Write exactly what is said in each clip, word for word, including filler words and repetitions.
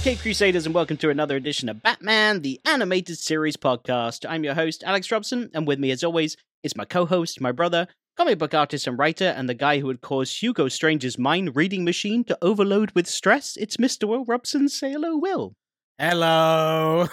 Cape Crusaders, and welcome to another edition of Batman, the Animated Series podcast. I'm your host, Alex Robson, and with me, as always, is my co-host, my brother, comic book artist and writer, and the guy who would cause Hugo Strange's mind-reading machine to overload with stress. It's Mister Will Robson. Say hello, Will. Hello.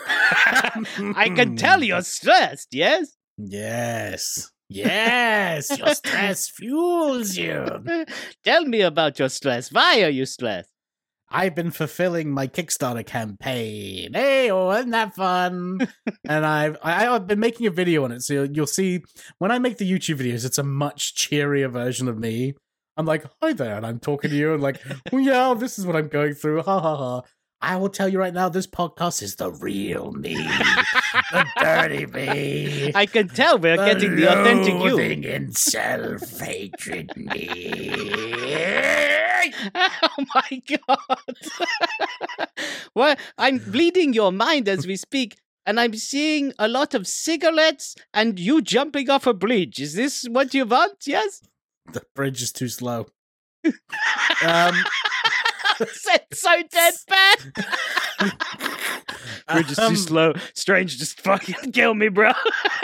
I can tell you're stressed, yes? Yes. Yes, your stress fuels you. Tell me about your stress. Why are you stressed? I've been fulfilling my Kickstarter campaign. Hey, oh, isn't that fun? And I've I, I've been making a video on it, so you'll, you'll see when I make the YouTube videos, it's a much cheerier version of me. I'm like, hi there, and I'm talking to you, and like, oh yeah, this is what I'm going through. Ha ha ha. I will tell you right now, this podcast is the real me, the dirty me. I can tell we're the getting the authentic you. Loathing and self-hatred me. Oh my god. Well, I'm bleeding your mind as we speak, and I'm seeing a lot of cigarettes and you jumping off a bridge. Is this what you want? Yes? The bridge is too slow. um, it's so deadpan. Bridge is too um, slow. Strange, just fucking kill me, bro.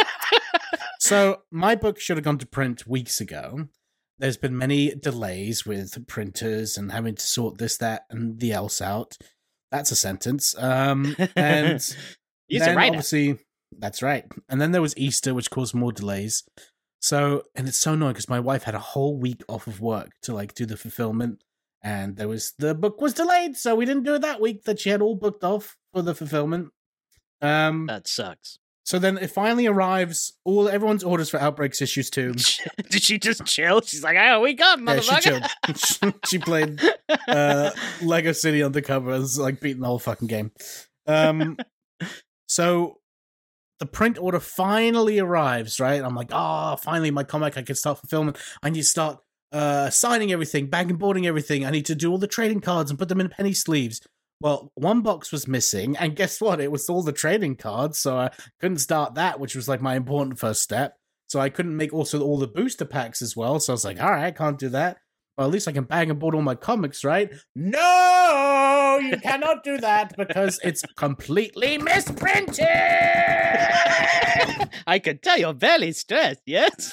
So, my book should have gone to print weeks ago. There's been many delays with printers and having to sort this, that, and the else out. That's a sentence. Um, and He's then a writer. obviously, that's right. And then there was Easter, which caused more delays. So, and it's so annoying because my wife had a whole week off of work to like do the fulfillment, and there was the book was delayed, so we didn't do it that week that she had all booked off for the fulfillment. Um, That sucks. so then it finally arrives. All everyone's orders for Outbreaks issues two. Did she just chill? She's like, oh, we got Yeah, she motherfucker. chilled. she, she played uh, Lego City Undercover and was like beating the whole fucking game. Um, so the print order finally arrives, right? I'm like, oh, finally my comic, I can start fulfillment. I need to start uh, signing everything, bag and boarding everything. I need to do all the trading cards and put them in penny sleeves. Well, one box was missing, and guess what? It was all the trading cards, so I couldn't start that, which was like my important first step. So I couldn't make also all the booster packs as well. So I was like, all right, I can't do that. Well, at least I can bag and board all my comics, right? No, you cannot do that because it's completely misprinted. I can tell you're very stressed, yes?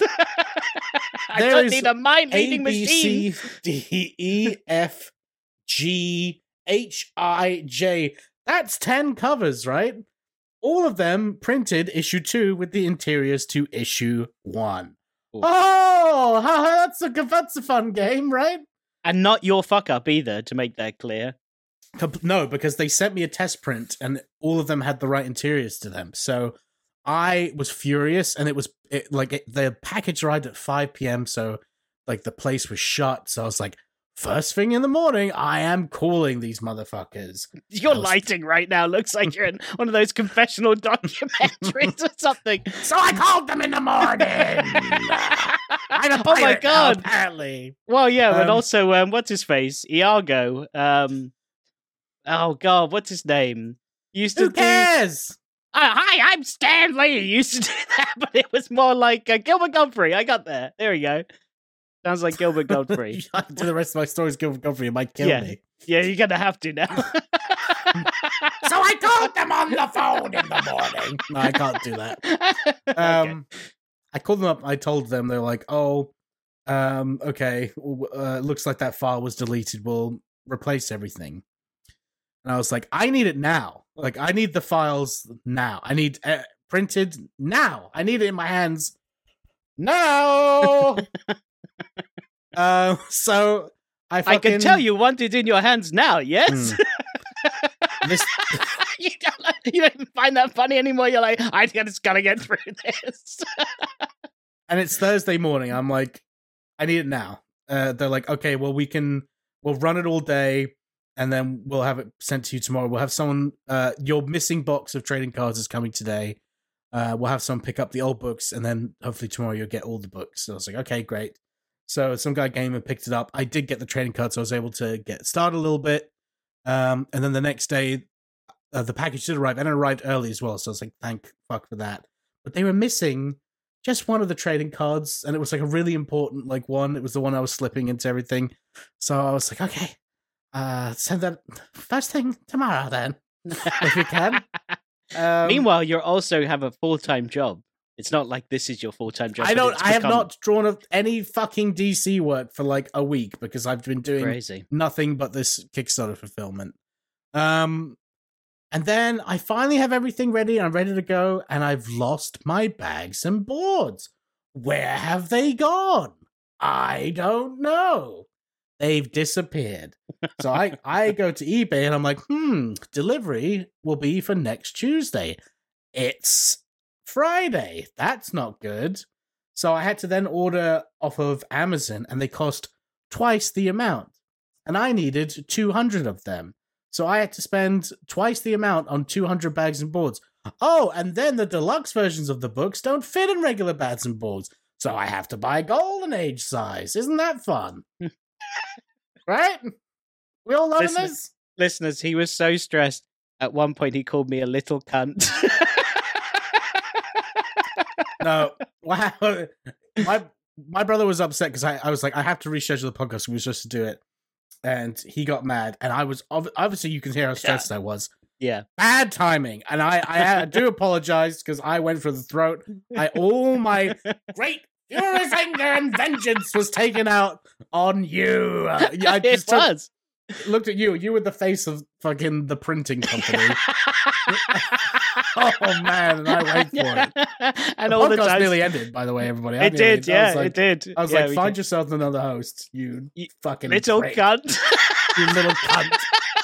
I There don't is need a A, mind-reading B, machine. C, D, E, F, G, H, I, J. That's ten covers, right? All of them printed issue two with the interiors to issue one. Ooh. Oh, that's a that's a fun game, right? And not your fuck-up either, to make that clear. Com- No, because they sent me a test print and all of them had the right interiors to them. So I was furious, and it was it, like it, the package arrived at five p.m. So like the place was shut. So I was like, first thing in the morning, I am calling these motherfuckers. Your I was- lighting right now looks like you're in one of those confessional documentaries or something. So I called them in the morning. I'm a Oh my pirate now, God. apparently. Well, yeah, but Um, also, um, what's his face? Iago. Um, oh, God, what's his name? Used to Who do... cares? Oh, hi, I'm Stan Lee. He used to do that, but it was more like uh, Gilbert Godfrey. I got there. There we go. Sounds like Gilbert Godfrey. I can do the rest of my stories, Gilbert Godfrey. It might kill Yeah. me. Yeah, you're gonna have to now. So I called them on the phone in the morning. No, I can't do that. Um, I called them up. I told them, they're like, "Oh, um, okay. Uh, looks like that file was deleted. We'll replace everything." And I was like, "I need it now. Like, I need the files now. I need uh, printed now. I need it in my hands now." uh, so I fucking, I can tell you want it in your hands now, yes? Hmm. this. you, don't, you don't even find that funny anymore. You're like, I just gotta get through this. And it's Thursday morning. I'm like, I need it now. Uh, they're like, okay, well, we can, we'll run it all day, and then we'll have it sent to you tomorrow. We'll have someone, uh, your missing box of trading cards is coming today. Uh, we'll have someone pick up the old books, and then hopefully tomorrow you'll get all the books. So I was like, okay, great. So some guy came and picked it up. I did get the trading cards, so I was able to get started a little bit. Um, and then the next day, uh, the package did arrive, and it arrived early as well. So I was like, thank fuck for that. But they were missing just one of the trading cards, and it was like a really important like one. It was the one I was slipping into everything. So I was like, okay, uh, send that first thing tomorrow, then, if you can. Um, Meanwhile, you also have a full time job. It's not like this is your full time job. I don't. I have become... not drawn up any fucking D C work for like a week because I've been doing Crazy. nothing but this Kickstarter fulfillment. Um, and then I finally have everything ready. I'm ready to go, and I've lost my bags and boards. Where have they gone? I don't know. They've disappeared. So I, I go to eBay and I'm like, hmm, delivery will be for next Tuesday. It's Friday. That's not good. So I had to then order off of Amazon and they cost twice the amount. And I needed two hundred of them. So I had to spend twice the amount on two hundred bags and boards. Oh, and then the deluxe versions of the books don't fit in regular bags and boards. So I have to buy Golden Age size. Isn't that fun? Right? We all loving Listeners, this? Listeners, he was so stressed. At one point, he called me a little cunt. No. Wow. My, my brother was upset because I, I was like, I have to reschedule the podcast. We were supposed to do it. And he got mad. And I was, obviously, you can hear how stressed yeah. I was. Yeah. Bad timing. And I, I, I do apologize because I went for the throat. I all my great furious anger and vengeance was taken out on you. Uh, I just it was. Took, looked at you. You were the face of fucking the printing company. Oh man, and I wait for it. And the all podcast the times... nearly ended, by the way, everybody. It did, yeah, like, it did. I was yeah, like, find did. yourself another host, you, you fucking little prick. cunt. You little cunt.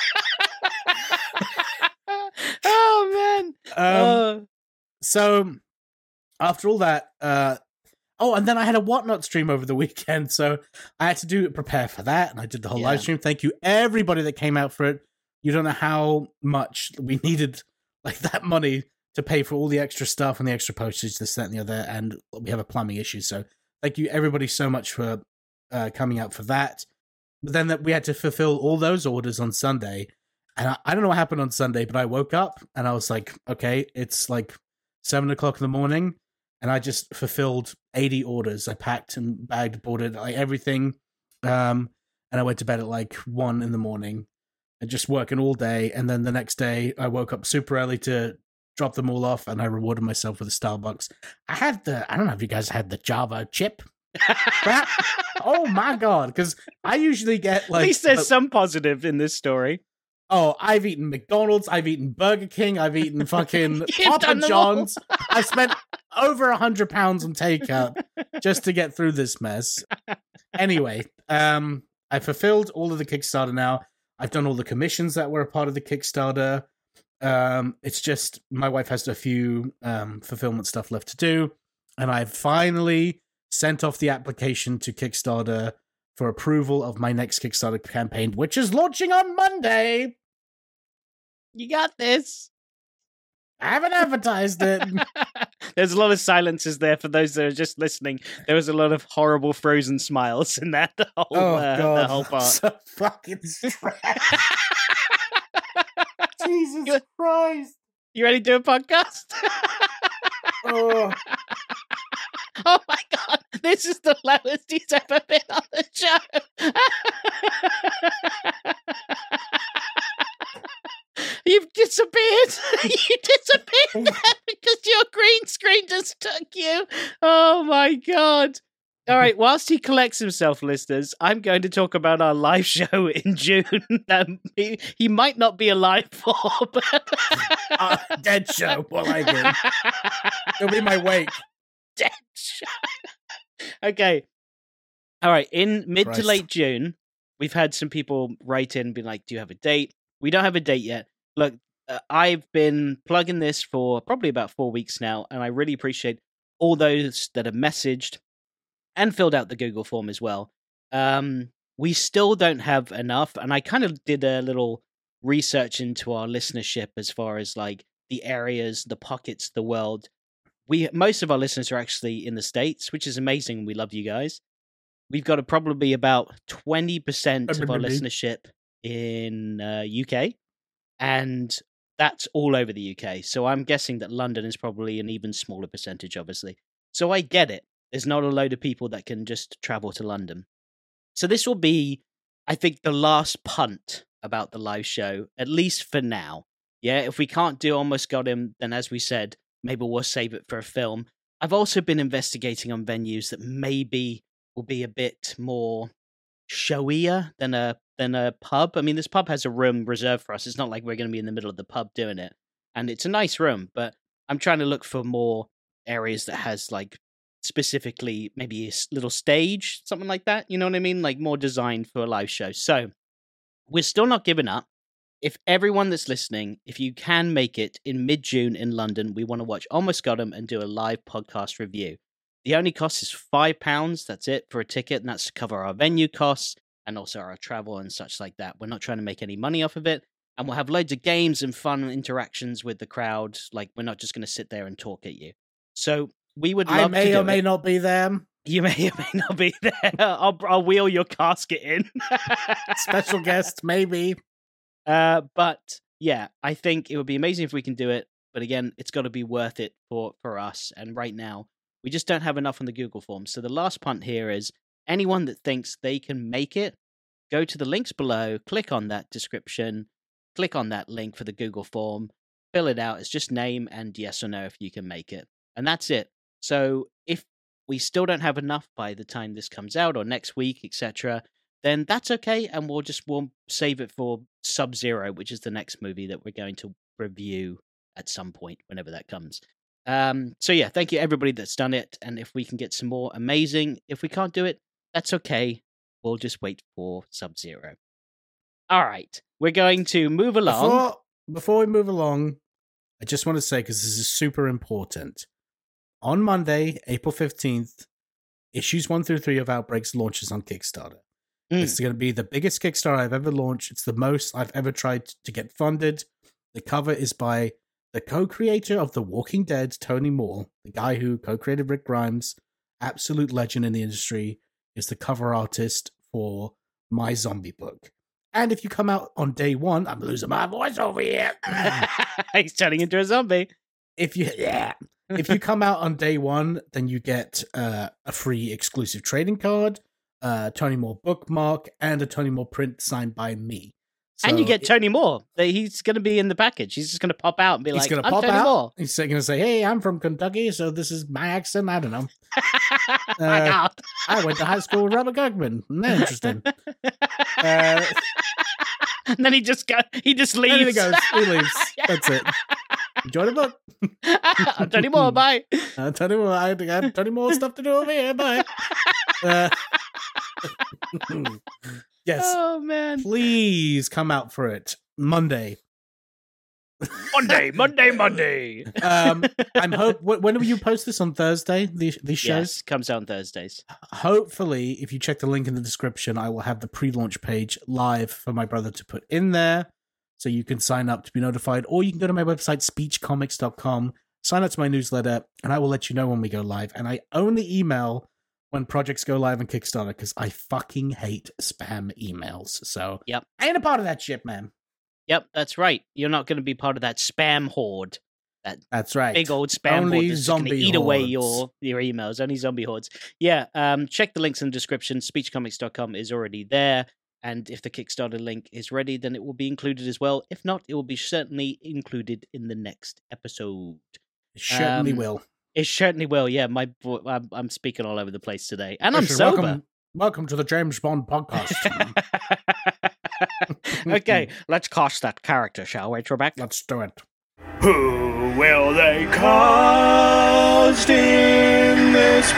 Oh man. Um, oh. So after all that, uh, oh, and then I had a Whatnot stream over the weekend, so I had to do prepare for that, and I did the whole yeah. live stream. Thank you, everybody that came out for it. You don't know how much we needed, like that money to pay for all the extra stuff and the extra postage, this, that, and the other, and we have a plumbing issue. So thank you, everybody, so much for uh, coming out for that. But then that we had to fulfill all those orders on Sunday, and I, I don't know what happened on Sunday, but I woke up and I was like, okay, it's like seven o'clock in the morning. And I just fulfilled eighty orders. I packed and bagged, boarded, like everything. Um, and I went to bed at like one in the morning and just working all day. And then the next day I woke up super early to drop them all off and I rewarded myself with a Starbucks. I had the, I don't know if you guys had the Java chip. Oh my God. Because I usually get like. At least there's uh, some positive in this story. Oh, I've eaten McDonald's, I've eaten Burger King, I've eaten fucking Papa John's. I've spent over a hundred pounds on takeout just to get through this mess. Anyway, um, I fulfilled all of the Kickstarter now. I've done all the commissions that were a part of the Kickstarter. Um, it's just my wife has a few um, fulfillment stuff left to do, and I've finally sent off the application to Kickstarter for approval of my next Kickstarter campaign, which is launching on Monday. You got this. I haven't advertised it. There's a lot of silences there for those that are just listening. There was a lot of horrible frozen smiles in that the whole, oh, uh, God. the whole part. So fucking stressed. Jesus you, Christ. You ready to do a podcast? Oh. Oh my God, this is the lowest he's ever been on the show. You've disappeared. You disappeared because your green screen just took you. Oh my God. All right, whilst he collects himself, listeners, I'm going to talk about our live show in June that he, he might not be alive for. But... uh, dead show, more like it. It'll be my wake. Dead show. Okay. All right, in mid Christ. to late June, we've had some people write in and be like, do you have a date? We don't have a date yet. Look, uh, I've been plugging this for probably about four weeks now, and I really appreciate all those that have messaged and filled out the Google form as well. Um, we still don't have enough, and I kind of did a little research into our listenership as far as like the areas, the pockets of the world. We most of our listeners are actually in the States, which is amazing. We love you guys. We've got a, probably about twenty percent of our listenership in uh, U K, and that's all over the U K. So I'm guessing that London is probably an even smaller percentage, obviously. So I get it. There's not a load of people that can just travel to London. So this will be I think the last punt about the live show, at least for now. Yeah, if we can't do Almost Got Him, then as we said, maybe we'll save it for a film. I've also been investigating on venues that maybe will be a bit more showier than a than a pub. I mean, this pub has a room reserved for us. It's not like we're going to be in the middle of the pub doing it. And it's a nice room, but I'm trying to look for more areas that has like specifically maybe a little stage, something like that. You know what I mean? Like more designed for a live show. So we're still not giving up. If everyone that's listening, if you can make it in mid-June in London, we want to watch Almost Got 'Em and do a live podcast review. The only cost is five pounds. That's it for a ticket, and that's to cover our venue costs and also our travel and such like that. We're not trying to make any money off of it, and we'll have loads of games and fun interactions with the crowd. Like, we're not just going to sit there and talk at you. So we would love I may to do or may it. not be there. You may or may not be there. I'll, I'll wheel your casket in. Special guest, maybe. Uh, but yeah, I think it would be amazing if we can do it. But again, it's got to be worth it for, for us. And right now, we just don't have enough on the Google Forms. So the last punt here is anyone that thinks they can make it, go to the links below, click on that description, click on that link for the Google form, fill it out. It's just name and yes or no if you can make it. And that's it. So if we still don't have enough by the time this comes out or next week, et cetera, then that's okay, and we'll just we'll save it for Sub-Zero, which is the next movie that we're going to review at some point, whenever that comes. Um, so yeah, thank you everybody that's done it, and if we can get some more, amazing. If we can't do it, that's okay. We'll just wait for Sub-Zero. All right, we're going to move along. Before, before we move along, I just want to say, because this is super important, on Monday, April fifteenth, issues one through three of Outbreaks launches on Kickstarter. Mm. It's going to be the biggest Kickstarter I've ever launched. It's the most I've ever tried to get funded. The cover is by the co-creator of The Walking Dead, Tony Moore, the guy who co-created Rick Grimes, absolute legend in the industry, is the cover artist for my zombie book. And if you come out on day one, I'm losing my voice over here. He's turning into a zombie. If you, yeah. If you come out on day one, then you get uh, a free exclusive trading card, uh, Tony Moore bookmark, and a Tony Moore print signed by me. So and you get it, Tony Moore. He's going to be in the package. He's just going to pop out and be he's like, gonna I'm pop Tony out. Moore. He's going to say, hey, I'm from Kentucky, so this is my accent. I don't know. uh, I went to high school with Robert Kirkman. Isn't that interesting? uh, and then he just go, he just leaves. And he goes, he leaves. That's it. Enjoy the book. I'm Tony Moore, bye. Uh, Tony Moore, I got Tony Moore stuff to do over here, bye. Uh, yes. Oh, man. Please come out for it. Monday. Monday, Monday, Monday. um, I'm hope. When will you post this on Thursday? These these shows yes, comes out on Thursdays. Hopefully, if you check the link in the description, I will have the pre-launch page live for my brother to put in there, so you can sign up to be notified, or you can go to my website speech comics dot com, sign up to my newsletter, and I will let you know when we go live. And I only email when projects go live on Kickstarter because I fucking hate spam emails. So yep, I ain't a part of that shit, man. Yep, that's right. You're not going to be part of that spam horde. That that's right. Big old spam Only horde that's going to eat hordes. away your, your emails. Only zombie hordes. Yeah, um, check the links in the description. speech comics dot com is already there. And if the Kickstarter link is ready, then it will be included as well. If not, it will be certainly included in the next episode. It certainly um, will. It certainly will. Yeah, my I'm, I'm speaking all over the place today. And I'm Listen, sober. Welcome, welcome to the James Bond podcast. Okay, let's cast that character, shall we, Trebek? Let's do it. Who will they cast in this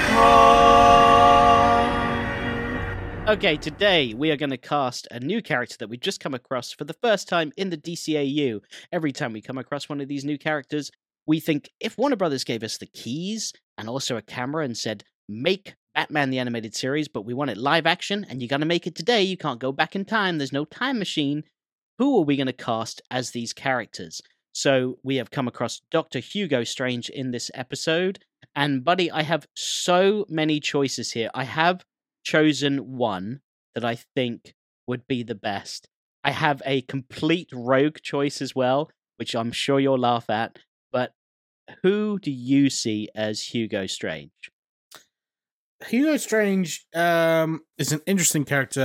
part? Okay, today we are going to cast a new character that we've just come across for the first time in the D C A U. Every time we come across one of these new characters, we think if Warner Brothers gave us the keys and also a camera and said, make Batman the Animated Series, but we want it live action, and you're going to make it today, you can't go back in time, there's no time machine, who are we going to cast as these characters? So we have come across Doctor Hugo Strange in this episode, and buddy, I have so many choices here. I have chosen one that I think would be the best. I have a complete rogue choice as well, which I'm sure you'll laugh at, but who do you see as Hugo Strange? Hugo Strange um, is an interesting character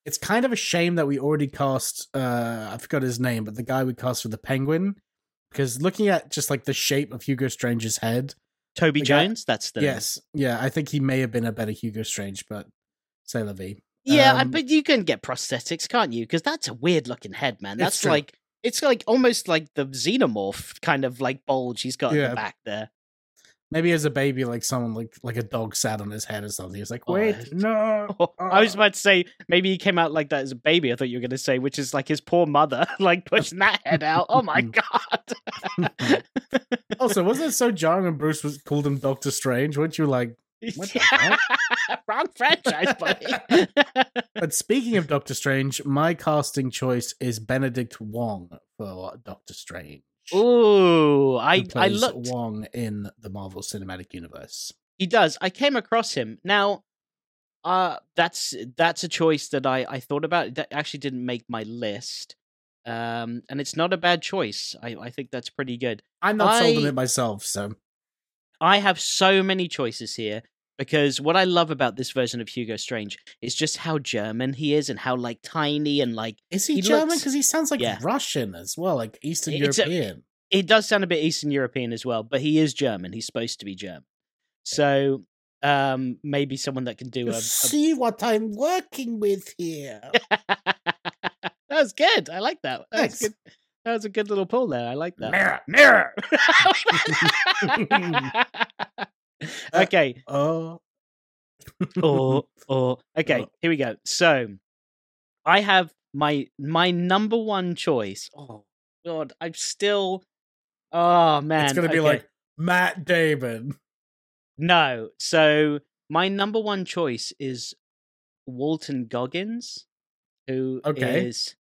it's kind of a shame that we already cast, uh, I forgot his name, but the guy we cast for the Penguin, because looking at just like the shape of Hugo Strange's head. Toby the guy- Jones, that's the Yes. Yeah, I think he may have been a better Hugo Strange, but c'est la vie. Yeah, Um, but you can get prosthetics, can't you? Because that's a weird looking head, man. It's That's true. like it's like almost like the xenomorph kind of like bulge he's got in Yeah. the back there. Maybe as a baby, like someone like like a dog sat on his head or something. He was like, Oh, wait, it's- no. I was about to say maybe he came out like that as a baby. I thought you were going to say, which is like his poor mother, like pushing that head out. Oh my god! Also, wasn't it so jarring when Bruce was called him Doctor Strange? Weren't you like, what the heck? Wrong franchise, buddy. But speaking of Doctor Strange, my casting choice is Benedict Wong for Doctor Strange. Ooh, who I I plays looked. Wong in the Marvel Cinematic Universe. He does. I came across him. Now, uh that's that's a choice that I I thought about. That actually didn't make my list. Um, and it's not a bad choice. I I think that's pretty good. I'm not sold on I- it myself, so I have so many choices here because what I love about this version of Hugo Strange is just how German he is and how like tiny and like is he, He German? looks- Because he sounds like Yeah. Russian as well, like Eastern It's a- European. he does sound a bit Eastern European as well, but he is German. He's supposed to be German. So um maybe someone that can do a, a See what I'm working with here. that was good. I like that. That was Thanks. good. That was a good little pull there. I like that. Mirror, mirror. Okay. Oh, Or or okay, Oh. here we go. So I have my my number one choice. Oh god, I'm still oh man. it's gonna be okay. like Matt Damon. No. So my number one choice is Walton Goggins, who is Okay.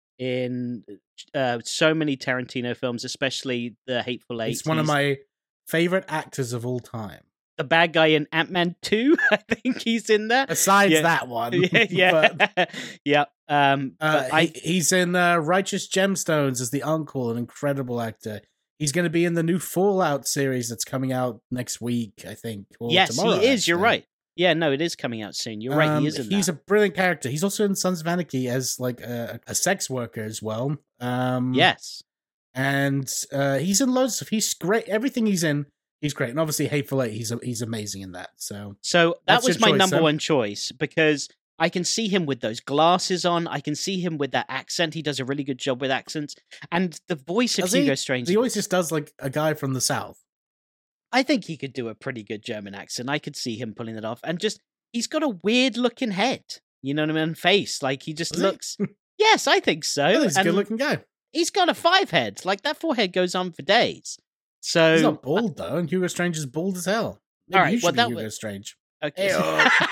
in uh, so many Tarantino films, especially the Hateful Eight. He's one of my favorite actors of all time. the bad guy in Ant-Man two. I think he's in there. Besides Yeah. that one, yeah, yeah, But, yeah. Um, uh, but I he- he's in uh, Righteous Gemstones as the uncle, an incredible actor. He's going to be in the new Fallout series that's coming out next week, I think. Or yes, tomorrow, he is. You're actually. right. Yeah, no, it is coming out soon. You're right. Um, He is in he's that. a brilliant character. He's also in Sons of Anarchy as like a, a sex worker as well. Um, Yes. and uh, he's in loads of. He's great. Everything he's in, he's great. And obviously, Hateful Eight, he's he's amazing in that. So So that That's was your my choice, number sir. one choice because I can see him with those glasses on. I can see him with that accent. He does a really good job with accents. And the voice of Does he? Hugo Strange. he always just does like a guy from the South. I think he could do a pretty good German accent. I could see him pulling it off. And just, he's got a weird looking head. You know what I mean? And face. Like he just Does he? looks. Yes, I think so. I think he's a And good looking guy. he's got a five head. Like that forehead goes on for days. So. He's not bald though, and Hugo Strange is bald as hell. Maybe All right, you should well, be that Hugo was- Strange. Okay. Ew.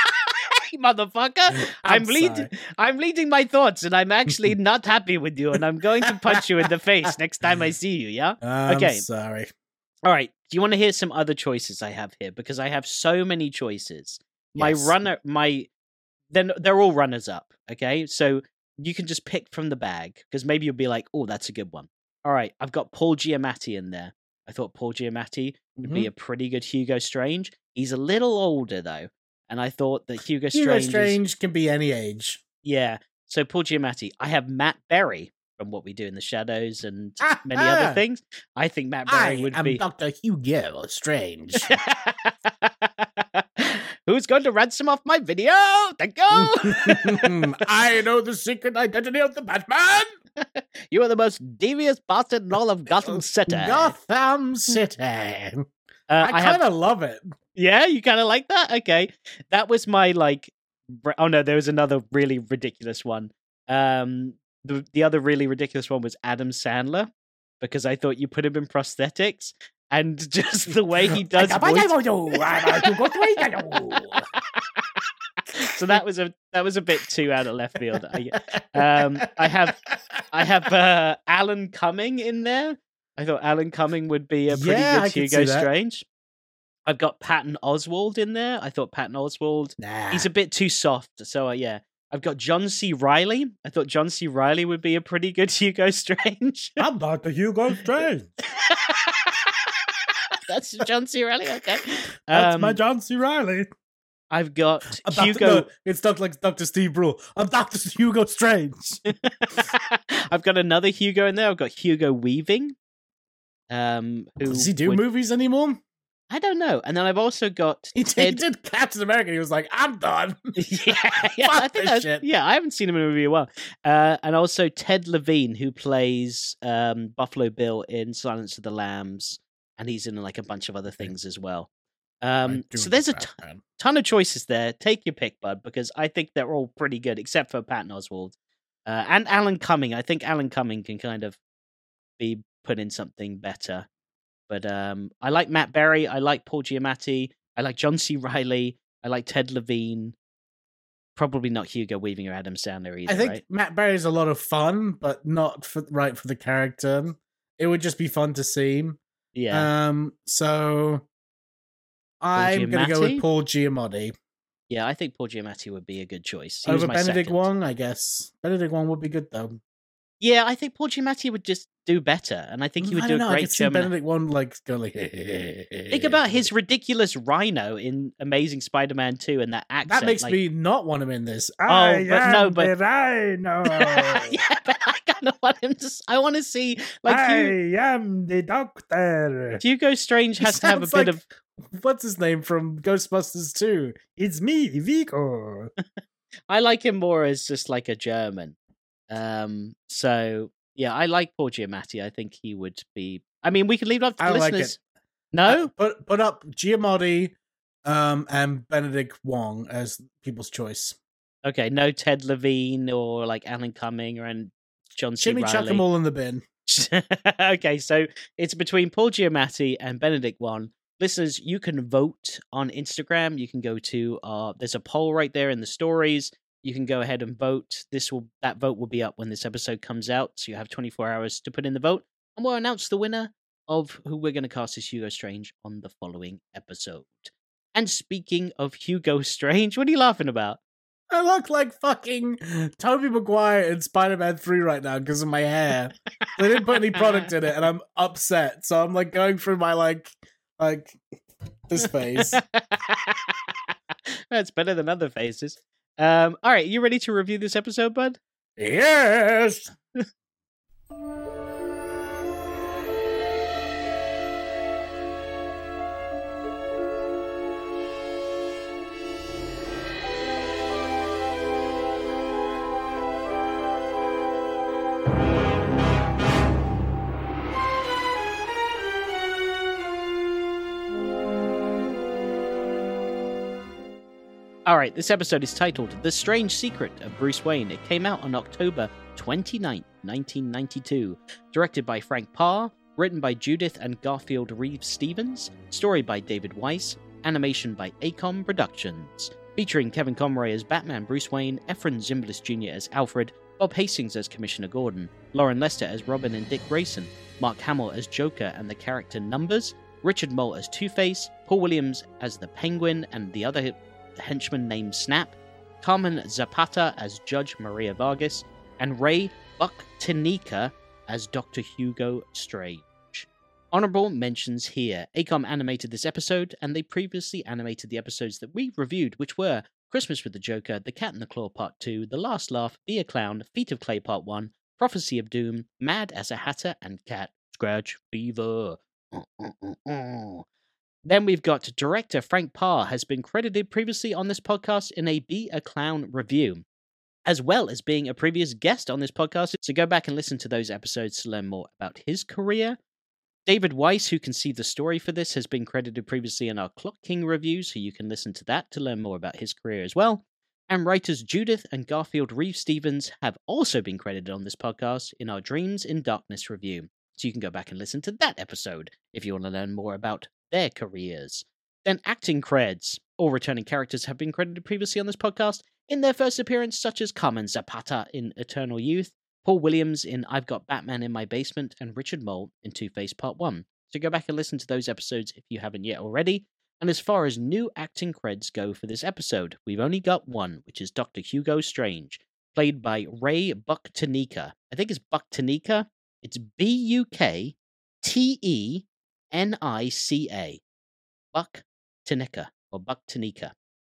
Motherfucker, I'm, I'm leading. sorry. I'm leading my thoughts, and I'm actually not happy with you, and I'm going to punch you in the face next time I see you. Yeah. I'm Okay. sorry. All right. Do you want to hear some other choices I have here? Because I have so many choices. My Yes. runner, my then they're all runners up. Okay, so you can just pick from the bag because maybe you'll be like, "Oh, that's a good one." All right, I've got Paul Giamatti in there. I thought Paul Giamatti would Mm-hmm. be a pretty good Hugo Strange. He's a little older though, and I thought that Hugo Hugo Strange, is- Strange can be any age. yeah. So Paul Giamatti. I have Matt Berry from What We Do in the Shadows and Ah, many ah. other things. I think Matt Berry I would am be. Doctor Hugo Strange. Who's going to ransom off my video? Thank you. I know the secret identity of the Batman. You are the most devious bastard in all of Gotham City. Gotham City. I, Uh, I have, kind of love it. yeah, you kind of like that. Okay, that was my like. r- Oh no, there was another really ridiculous one. Um, the the other really ridiculous one was Adam Sandler because I thought you put him in prosthetics and just the way he does. voice- So that was a that was a bit too out of left field. I, um, I have I have uh, Alan Cumming in there. I thought Alan Cumming would be a pretty Yeah, I good could Hugo see that. Strange. I've got Patton Oswald in there. I thought Patton Oswald. Nah. He's a bit too soft. So uh, yeah, I've got John C. Riley. I thought John C. Riley would be a pretty good Hugo Strange. I'm Doctor Hugo Strange. That's John C. Riley. Okay. That's Um, my John C. Riley. I've got I'm Hugo. Doctor, no, it's Doctor like Doctor Steve Brule. I'm Doctor Hugo Strange. I've got another Hugo in there. I've got Hugo Weaving. Um, who Does he do would- movies anymore? I don't know. And then I've also got He did, Ted. he did Captain America. And he was like, "I'm done." yeah, yeah, Fuck I think this that's, shit. yeah. I haven't seen him in a movie in a while. Uh, and also Ted Levine, who plays um, Buffalo Bill in Silence of the Lambs, and he's in like a bunch of other things as well. I Um, do so there's a like t- Batman. ton of choices there. Take your pick, bud, because I think they're all pretty good, except for Patton Oswalt uh, and Alan Cumming. I think Alan Cumming can kind of be put in something better. But um, I like Matt Berry. I like Paul Giamatti. I like John C. Reilly. I like Ted Levine. Probably not Hugo Weaving or Adam Sandler either, I think right? Matt Berry's a lot of fun, but not for, right for the character. It would just be fun to see him. Yeah. Um. So I'm gonna go Giamatti? with Paul Giamatti Yeah, I think Paul Giamatti would be a good choice. He over was my Benedict second. Wong. I guess Benedict Wong would be good though. Yeah, I think Paul Giamatti would just do better, and I think he would I do don't a know. I great could see German. Benedict Wong like go like. Think about his ridiculous rhino in Amazing Spider-Man two and that accent. That makes like, me not want him in this. Oh, I but no, am but- the rhino. yeah, but I kind of want him to. s- I want to see like I Hugh, am the doctor. Hugo Strange He has to have a sounds bit like- of. What's his name from Ghostbusters two? It's me, Vico. I like him more as just like a German. Um. So yeah, I like Paul Giamatti. I think he would be. I mean, we could leave it up to the I like listeners. it. No. Uh, put put up Giamatti, um, and Benedict Wong as people's choice. Okay. No Ted Levine or like Alan Cumming or and John C. Jimmy, chuck them Reilly. all in the bin. Okay, so it's between Paul Giamatti and Benedict Wong. Listeners, you can vote on Instagram. You can go to uh there's a poll right there in the stories. You can go ahead and vote. This will that vote will be up when this episode comes out, so you have twenty-four hours to put in the vote, and we'll announce the winner of who we're going to cast as Hugo Strange on the following episode. And speaking of Hugo Strange, what are you laughing about? I look like fucking Tobey Maguire in Spider-Man three right now because of my hair. They didn't put any product in it, and I'm upset. So I'm like going through my like like this phase. That's better than other phases. Um, all right, you ready to review this episode, bud? Yes. All right, this episode is titled The Strange Secret of Bruce Wayne. It came out on October twenty-ninth, nineteen ninety-two. Directed by Frank Parr, written by Judith and Garfield Reeves Stevens, story by David Weiss, animation by Acom Productions. Featuring Kevin Conroy as Batman Bruce Wayne, Efren Zimbalist Junior as Alfred, Bob Hastings as Commissioner Gordon, Lauren Lester as Robin and Dick Grayson, Mark Hamill as Joker and the character Numbers, Richard Mole as Two-Face, Paul Williams as the Penguin and the other henchman named Snap, Carmen Zapata as Judge Maria Vargas, and Ray Buck-Tanika as Doctor Hugo Strange. Honorable mentions here. Acom animated this episode, and they previously animated the episodes that we reviewed, which were Christmas with the Joker, The Cat in the Claw Part two, The Last Laugh, Be a Clown, Feet of Clay Part one, Prophecy of Doom, Mad as a Hatter, and Cat Scratch Fever. Then we've got director Frank Parr has been credited previously on this podcast in a Be a Clown review, as well as being a previous guest on this podcast. So go back and listen to those episodes to learn more about his career. David Weiss, who conceived the story for this, has been credited previously in our Clock King review, so you can listen to that to learn more about his career as well. And writers Judith and Garfield Reeves Stevens have also been credited on this podcast in our Dreams in Darkness review. So you can go back and listen to that episode if you want to learn more about their careers. Then acting creds. All returning characters have been credited previously on this podcast in their first appearance, such as Carmen Zapata in Eternal Youth, Paul Williams in I've Got Batman in My Basement, and Richard Mole in Two-Face Part one. So go back and listen to those episodes if you haven't yet already. And as far as new acting creds go for this episode, we've only got one, which is Doctor Hugo Strange, played by Ray Buck-Tanika. I think it's Buck-Tanika. It's B U K T E N I C A. Buck-Tanika, or Buck-Tanika.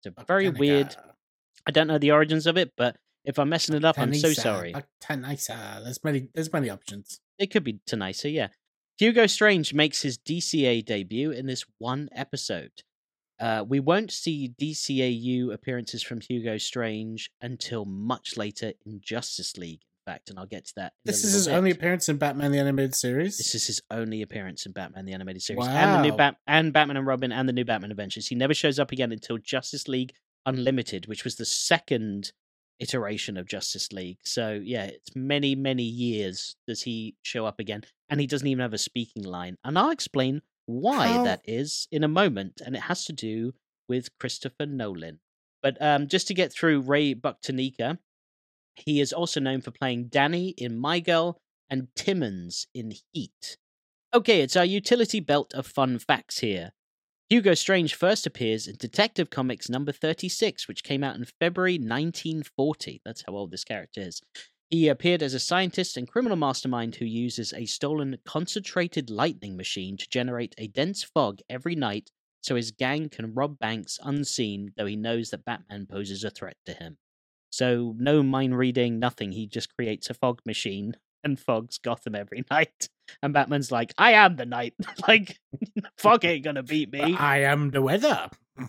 It's a very weird. I don't know the origins of it, but if I'm messing it up, I'm so sorry. Tanisa. There's many. There's many options. It could be Tanisa, yeah. Hugo Strange makes his D C A debut in this one episode. Uh, we won't see D C A U appearances from Hugo Strange until much later in Justice League, in fact, and I'll get to that. In this a is his bit. only appearance in Batman the Animated Series. This is his only appearance in Batman the Animated Series, Wow. and the new Bat and Batman and Robin and the new Batman Adventures. He never shows up again until Justice League Unlimited, which was the second iteration of Justice League. So yeah, it's many, many years does he show up again, and he doesn't even have a speaking line. And I'll explain why How? that is in a moment, and it has to do with Christopher Nolan. But um, just to get through Ray Bucktanika, he is also known for playing Danny in My Girl and Timmons in Heat. Okay, it's our utility belt of fun facts here. Hugo Strange first appears in Detective Comics number thirty-six, which came out in February nineteen forty. That's how old this character is. He appeared as a scientist and criminal mastermind who uses a stolen concentrated lightning machine to generate a dense fog every night so his gang can rob banks unseen, though he knows that Batman poses a threat to him. So no mind reading, nothing. He just creates a fog machine and fogs Gotham every night. And Batman's like, I am the night. Like, fog ain't gonna beat me. I am the weather.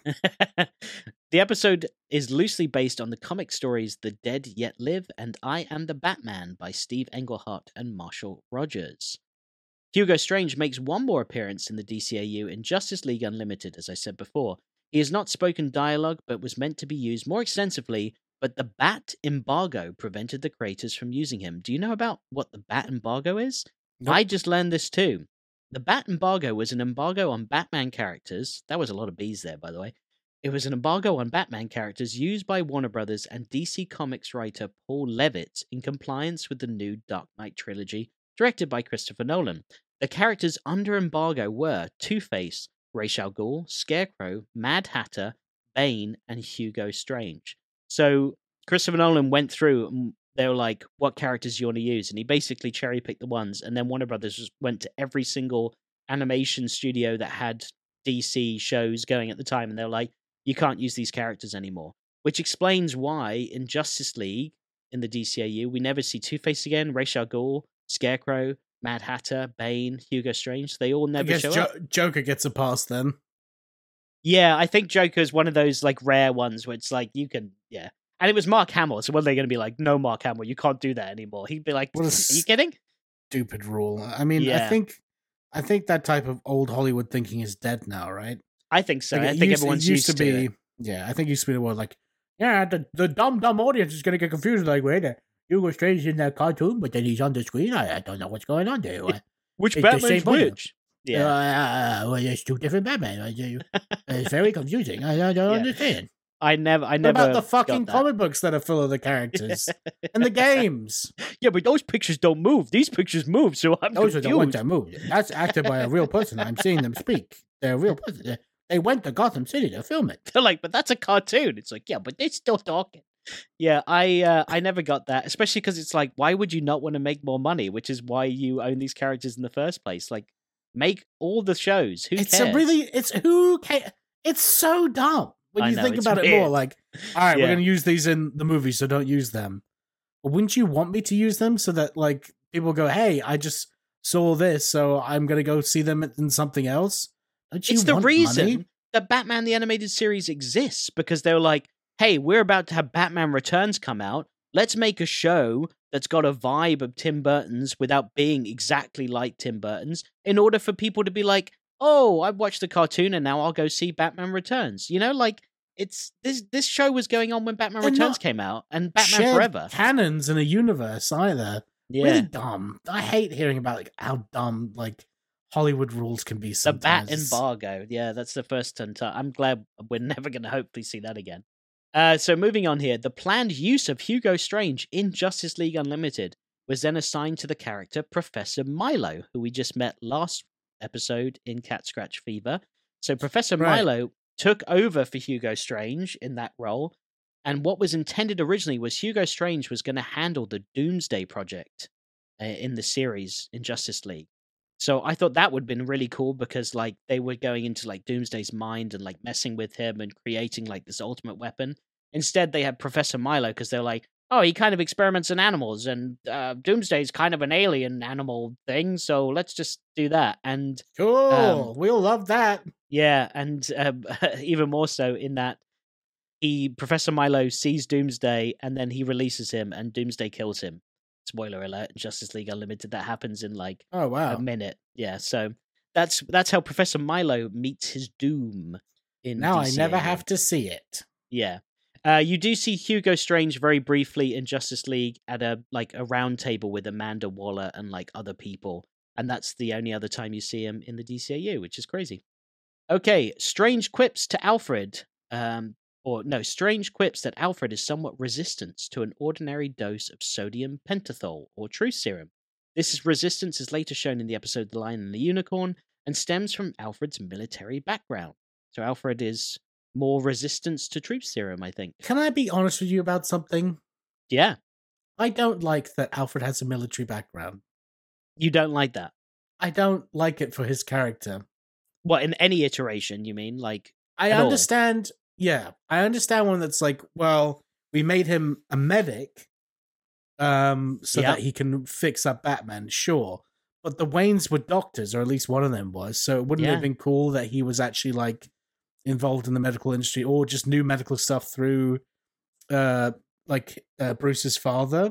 The episode is loosely based on the comic stories The Dead Yet Live and I Am the Batman by Steve Englehart and Marshall Rogers. Hugo Strange makes one more appearance in the D C A U in Justice League Unlimited, as I said before. He has not spoken dialogue, but was meant to be used more extensively, but the Bat embargo prevented the creators from using him. Do you know about what the Bat embargo is? Nope. I just learned this too. The Bat embargo was an embargo on Batman characters. That was a lot of B's there, by the way. It was an embargo on Batman characters used by Warner Brothers and D C Comics writer Paul Levitt in compliance with the new Dark Knight trilogy, directed by Christopher Nolan. The characters under embargo were Two-Face, Ra's al Ghul, Scarecrow, Mad Hatter, Bane, and Hugo Strange. So Christopher Nolan went through and they were like, what characters do you want to use? And he basically cherry-picked the ones, and then Warner Brothers just went to every single animation studio that had D C shows going at the time, and they were like, you can't use these characters anymore. Which explains why in Justice League, in the D C A U, we never see Two-Face again, Ra's al Ghul, Scarecrow, Mad Hatter, Bane, Hugo Strange. They all never I guess show jo- up. Joker gets a pass then. Yeah, I think Joker's one of those like rare ones where it's like you can, yeah. And it was Mark Hamill, so what are they going to be like? No, Mark Hamill, you can't do that anymore. He'd be like, What a are you kidding? Stupid rule. I mean, Yeah. I think, I think that type of old Hollywood thinking is dead now, right? I think so. Like, I it think used- everyone's it used, used to be. it. Yeah, I think it used to be the word like, yeah, the the dumb dumb audience is gonna get confused. Like, wait, uh, Hugo Strange is in that cartoon, but then he's on the screen. I, I don't know what's going on there. Uh, Which It's the Batman's same point. which? Yeah. uh, well, there's two different Batman. Uh, you- It's very confusing. I, I don't Yeah. understand. I never, I What never. about the fucking got that. comic books that are full of the characters and the games? Yeah, but those pictures don't move. These pictures move, so I'm Those are the ones confused. that move. That's acted by a real person. I'm seeing them speak. They're a real person. They- They went to Gotham City to film it. They're like, but that's a cartoon. It's like, yeah, but they're still talking. Yeah, I uh, I never got that, especially because it's like, why would you not want to make more money? Which is why you own these characters in the first place. Like, make all the shows. Who it's cares? a really, it's who ca It's so dumb when I you know, think it's about it more. weird. Like, all right, Yeah. we're going to use these in the movie, so don't use them. But wouldn't you want me to use them so that like people go, hey, I just saw this, so I'm going to go see them in something else? Don't you It's the want reason money? that Batman the Animated Series exists, because they were like, hey, we're about to have Batman Returns come out. Let's make a show that's got a vibe of Tim Burton's without being exactly like Tim Burton's, in order for people to be like, oh, I watched the cartoon and now I'll go see Batman Returns. You know, like, it's this this show was going on when Batman They're Returns not came out, and Batman Shared Forever. canons in a universe either. Yeah. Really dumb. I hate hearing about like how dumb like Hollywood rules can be The sometimes. Bat embargo. Yeah, that's the first time. I'm glad we're never going to hopefully see that again. Uh, so moving on here, the planned use of Hugo Strange in Justice League Unlimited was then assigned to the character Professor Milo, who we just met last episode in Cat Scratch Fever. So Professor Right. Milo took over for Hugo Strange in that role, and what was intended originally was Hugo Strange was going to handle the Doomsday Project uh, in the series in Justice League. So I thought that would have been really cool because like they were going into like Doomsday's mind and like messing with him and creating like this ultimate weapon. Instead, they had Professor Milo because they're like, oh, he kind of experiments on animals, and uh, Doomsday's kind of an alien animal thing, so let's just do that. And Cool. Um, We'll love that. yeah, and um, even more so in that he Professor Milo sees Doomsday and then he releases him, and Doomsday kills him. Spoiler alert: in Justice League Unlimited, that happens in like Oh, a wow. minute. Yeah, so that's that's how Professor Milo meets his doom. In Now D C I never A U. have to see it. Yeah. Uh, you do see Hugo Strange very briefly in Justice League at a like a round table with Amanda Waller and like other people, and that's the only other time you see him in the D C A U, which is crazy. Okay, Strange quips to Alfred, um, or no, Strange quips that Alfred is somewhat resistant to an ordinary dose of sodium pentothal or truth serum. This resistance is later shown in the episode The Lion and the Unicorn and stems from Alfred's military background. So Alfred is more resistance to truth serum, I think. Can I be honest with you about something? Yeah, I don't like that Alfred has a military background. you don't like that. I don't like it for his character. What, in any iteration, you mean? Like, I At all. understand. Yeah, I understand one that's like, well, we made him a medic, um, so Yeah. that he can fix up Batman. Sure, but the Waynes were doctors, or at least one of them was. So it wouldn't it Yeah. have been cool that he was actually like involved in the medical industry, or just knew medical stuff through, uh, like uh, Bruce's father.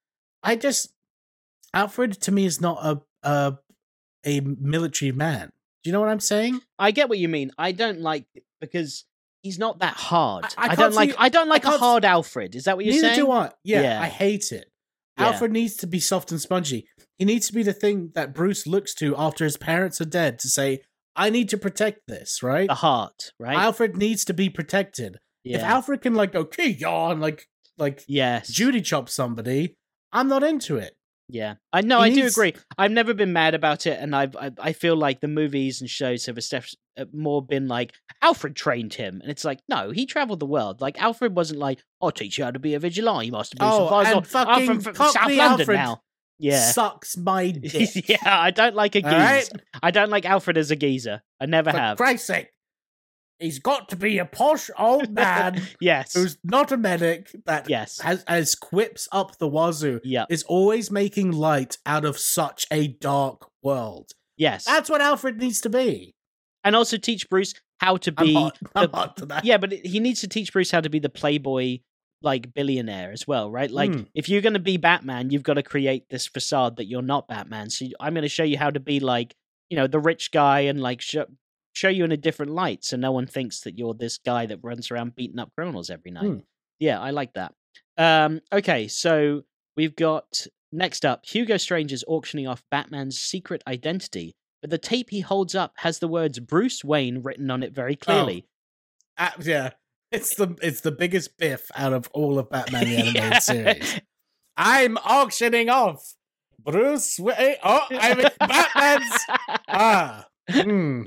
I just Alfred to me is not a a a military man. Do you know what I'm saying? I get what you mean. I don't like because he's not that hard. I- I I, can't don't like. see- I don't like a can't- hard Alfred. Is that what you're Neither saying? do I. Yeah, Yeah. I hate it. Yeah. Alfred needs to be soft and spongy. He needs to be the thing that Bruce looks to after his parents are dead to say, I need to protect this, right? The heart, right? Alfred needs to be protected. yeah. If Alfred can like go, okay, yawn, like like yes. Judy chop somebody, I'm not into it. Yeah, I know. He I needs- do agree. I've never been mad about it, and I've I, I feel like the movies and shows have established- uh, more been like Alfred trained him, and it's like no, he traveled the world. Like Alfred wasn't like I'll teach you how to be a vigilante, Master Bruce. Oh, Advisor. and I'm fucking from, from Cockney South London Alfred now. Yeah, Sucks my dick. yeah. I don't like a geezer. All right? I don't like Alfred as a geezer. I never For have. Christ's sake. He's got to be a posh old man yes. who's not a medic that Yes. has, has quips up the wazoo. Yeah. Is always making light out of such a dark world. Yes. That's what Alfred needs to be. And also teach Bruce how to I'm be. hot, I'm the- hot to that. Yeah, but he needs to teach Bruce how to be the playboy, like billionaire as well, right? Like, Hmm. if you're going to be Batman, you've got to create this facade that you're not Batman. So I'm going to show you how to be like, you know, the rich guy and like show show you in a different light, so no one thinks that you're this guy that runs around beating up criminals every night. Hmm. Yeah, I like that. Um, okay, so we've got next up, Hugo Strange is auctioning off Batman's secret identity, but the tape he holds up has the words Bruce Wayne written on it very clearly. Ah, yeah. It's the it's the biggest biff out of all of Batman the Animated Yeah. Series. I'm auctioning off Bruce Wayne. Oh, I mean Batman's. Ah. Hmm.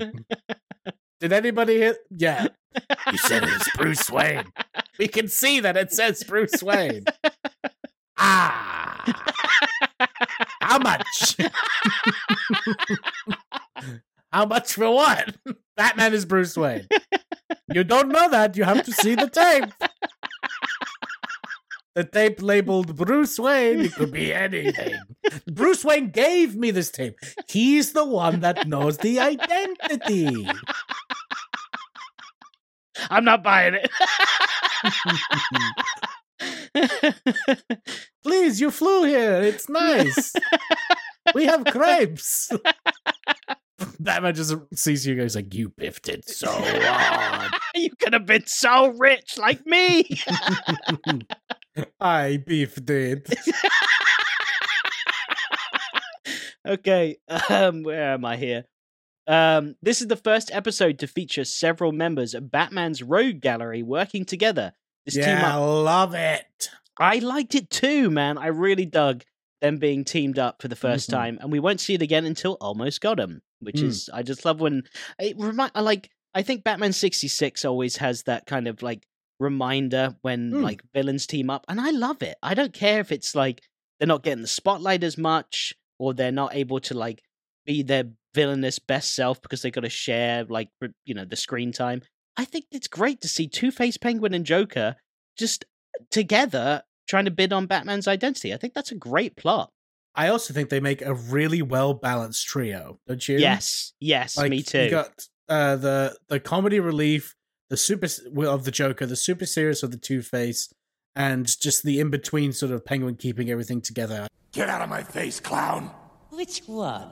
Did anybody hear? Yeah. You said it was Bruce Wayne. We can see that it says Bruce Wayne. Ah. How much? How much for what? Batman is Bruce Wayne. You don't know that. You have to see the tape. The tape labeled Bruce Wayne. It could be anything. Bruce Wayne gave me this tape. He's the one that knows the identity. I'm not buying it. Please, you flew here. It's nice. We have crepes. Batman just sees you guys like, you biffed it so hard. You could have been so rich like me. I beefed it. Okay, um, where am I here? Um, this is the first episode to feature several members of Batman's Rogue Gallery working together. This team Yeah, up, love it. I liked it too, man. I really dug them being teamed up for the first Mhm. time, and we won't see it again until Almost Got Him, which Mm. is I just love when it remind I like. I think Batman sixty-six always has that kind of like reminder when Mm. like villains team up, and I love it. I don't care if it's like they're not getting the spotlight as much, or they're not able to like be their villainous best self because they got to share, like, you know, the screen time. I think it's great to see Two-Face, Penguin, and Joker just together trying to bid on Batman's identity. I think that's a great plot. I also think they make a really well-balanced trio, don't you? Yes, yes, like, me too. You got uh, the the comedy relief, the super of the Joker, the super serious of the Two-Face, and just the in-between sort of Penguin keeping everything together. Get out of my face, clown! Which one?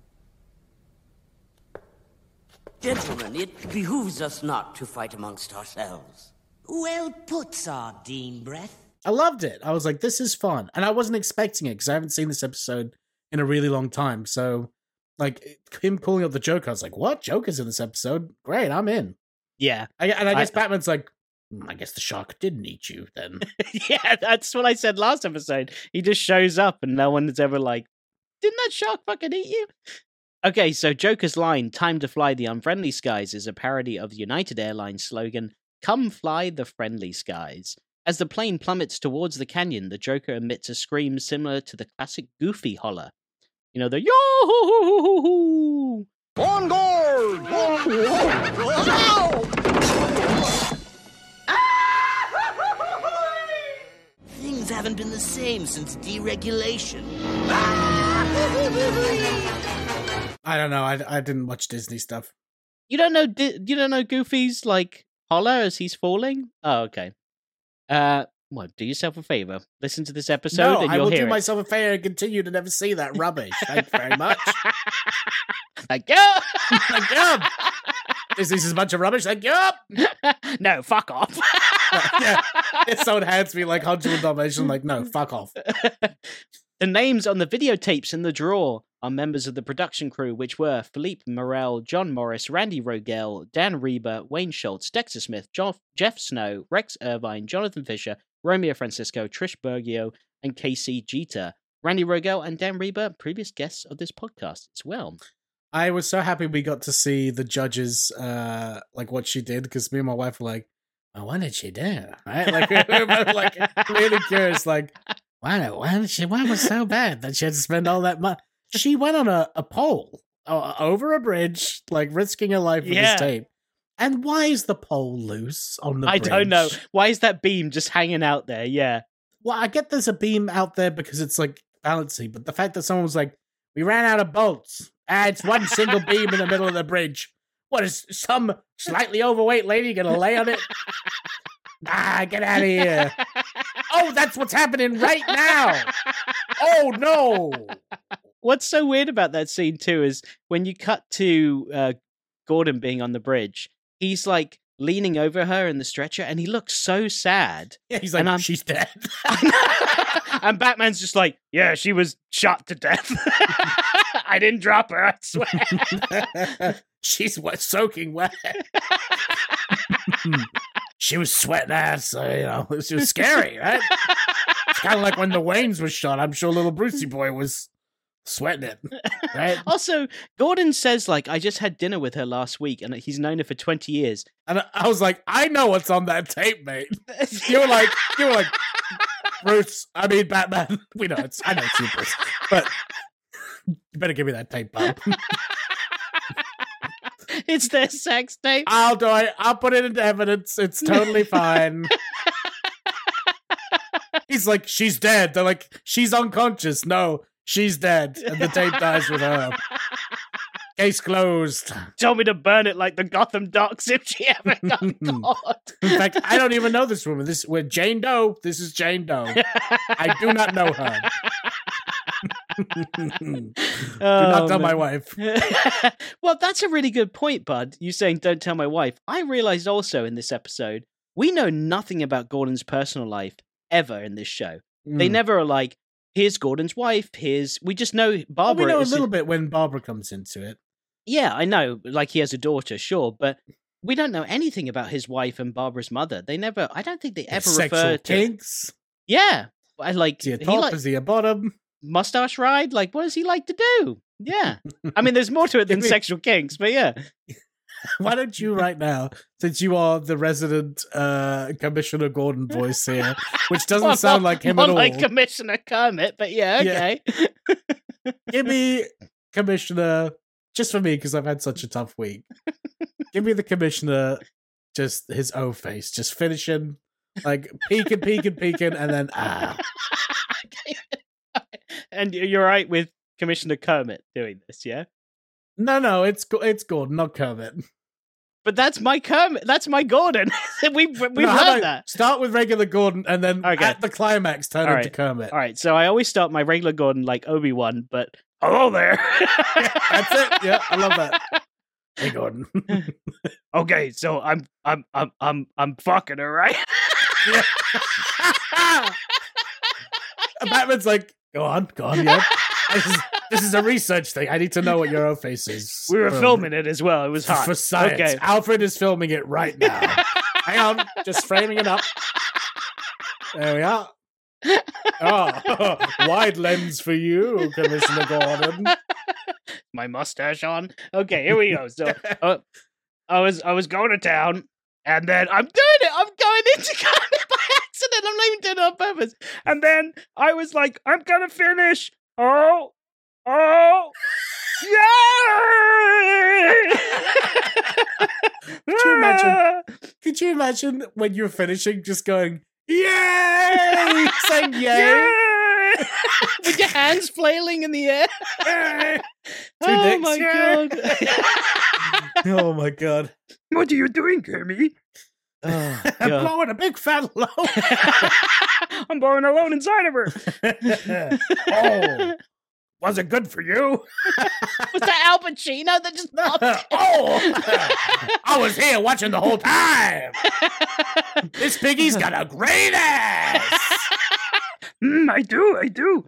Gentlemen, it behooves us not to fight amongst ourselves. Well put, Sardine Breath. I loved it. I was like, this is fun. And I wasn't expecting it because I haven't seen this episode in a really long time. So, like, him calling up the Joker, I was like, what? Joker's in this episode? Great, I'm in. Yeah. I, and I guess I, Batman's like, mm, I guess the shark didn't eat you then. Yeah, that's what I said last episode. He just shows up and no one is ever like, didn't that shark fucking eat you? Okay, so Joker's line, time to fly the unfriendly skies, is a parody of the United Airlines slogan, come fly the friendly skies. As the plane plummets towards the canyon, the Joker emits a scream similar to the classic Goofy holler. You know, the yo-hoo-hoo-hoo-hoo! On guard! Things haven't been the same since deregulation. I don't know. I, I didn't watch Disney stuff. You don't know you don't know Goofy's, like, holler as he's falling? Oh, okay. Uh, well, do yourself a favor. Listen to this episode no, and I you'll will hear do it. myself a favor and continue to never see that rubbish. Thank you very much. Thank you. Thank you. This is a bunch of rubbish. Thank you. No, fuck off. Yeah. If someone hands me like Hunter with Domination, I'm like, no, fuck off. The names on the videotapes in the drawer are members of the production crew, which were Philippe Morel, John Morris, Randy Rogel, Dan Reba, Wayne Schultz, Dexter Smith, Jeff, Jeff Snow, Rex Irvine, Jonathan Fisher, Romeo Francisco, Trish Bergio, and Casey Jeter. Randy Rogel and Dan Reba, previous guests of this podcast as well. I was so happy we got to see the judges, uh, like what she did, because me and my wife were like, well, what did she do? Right? Like, we were both, like, really curious, like, why, why, did she, why was it so bad that she had to spend all that money? She went on a, a pole uh, over a bridge, like risking her life for Yeah. this tape. And why is the pole loose on the I bridge? don't know. Why is that beam just hanging out there? Yeah. Well, I get there's a beam out there because it's like balancing, but the fact that someone was like, we ran out of bolts. Ah, it's one single beam in the middle of the bridge. What, is some slightly overweight lady going to lay on it? Ah, get out of here. Oh, that's what's happening right now. Oh, no. What's so weird about that scene, too, is when you cut to uh, Gordon being on the bridge, he's like leaning over her in the stretcher and he looks so sad. Yeah, he's like, And I'm- she's dead. And Batman's just like, yeah, she was shot to death. I didn't drop her, I swear. She's wet, soaking wet. She was sweating ass, so, you know, it was scary, right? It's kind of like when the Waynes was shot. I'm sure little Brucey boy was sweating it, right? Also, Gordon says, like, I just had dinner with her last week and he's known her for twenty years. And I- I was like, I know what's on that tape, mate. You were like, you were like, Bruce, I mean Batman. We know it's, I know it's you, Bruce, but you better give me that tape, Bob. It's their sex tape. I'll do it. I'll put it into evidence. It's totally fine. He's like, she's dead. They're like, she's unconscious. No, she's dead. And the tape dies with her. Case closed. Told me to burn it like the Gotham Docks if she ever got caught. In fact, I don't even know this woman. This with Jane Doe. This is Jane Doe. I do not know her. Do not tell my wife. Well, that's a really good point, Bud. You saying don't tell my wife. I realized also in this episode, we know nothing about Gordon's personal life ever in this show. They Mm. never are like, here's Gordon's wife, here's... We just know Well, Barbara we know a is... little bit when Barbara comes into it. Yeah, I know. Like, he has a daughter, sure, but we don't know anything about his wife and Barbara's mother. They never... I don't think they ever Sexual refer to... kinks. Yeah. I like... Is he a he top? like- Is he a bottom? mustache ride? Like, what does he like to do? Yeah. I mean, there's more to it than Give me- sexual kinks, but yeah. Why don't you right now, since you are the resident uh, Commissioner Gordon voice here, which doesn't Well, sound more- like him more at all, like Commissioner Kermit, but yeah, Yeah. okay. give me Commissioner, just for me, because I've had such a tough week. Give me the Commissioner, just his O face, just finishing, like peeking, peeking, peeking, and then ah. And you're right with Commissioner Kermit doing this, yeah? No, no, it's it's Gordon, not Kermit. But that's my Kermit. That's my Gordon. we we've No, how learned about that. Start with regular Gordon, and then Okay. at the climax, turn All into right. Kermit. All right, so I always start my regular Gordon like Obi-Wan, but hello there. That's it. Yeah, I love that. Hey, Gordon. Okay, so I'm I'm I'm I'm I'm fucking her, right? And Batman's like, go on, go on, yeah. This is, this is a research thing. I need to know what your O face is. We were for- filming it as well. It was hot. for science. Okay. Alfred is filming it right now. Hang on, just framing it up. There we are. Oh, wide lens for you, Commissioner Gordon. My mustache on. Okay, here we go. So uh, I was I was going to town, and then I'm doing it. I'm going into Kermit by accident. I'm not even doing it on purpose. And then I was like, I'm gonna finish. Oh, oh, yay! Could you imagine? Could you imagine when you're finishing, just going, "Yay!" saying "Yay"? Yay! With your hands flailing in the air. Yay! Two Oh dicks, my yay! god. Oh my god! What are you doing, Kermit? Oh, I'm God. blowing a big fat load. I'm blowing a load inside of her. Oh, was it good for you? Was that Al Pacino that just popped? Oh, I was here watching the whole time. This piggy's got a great ass. Mm, I do, I do.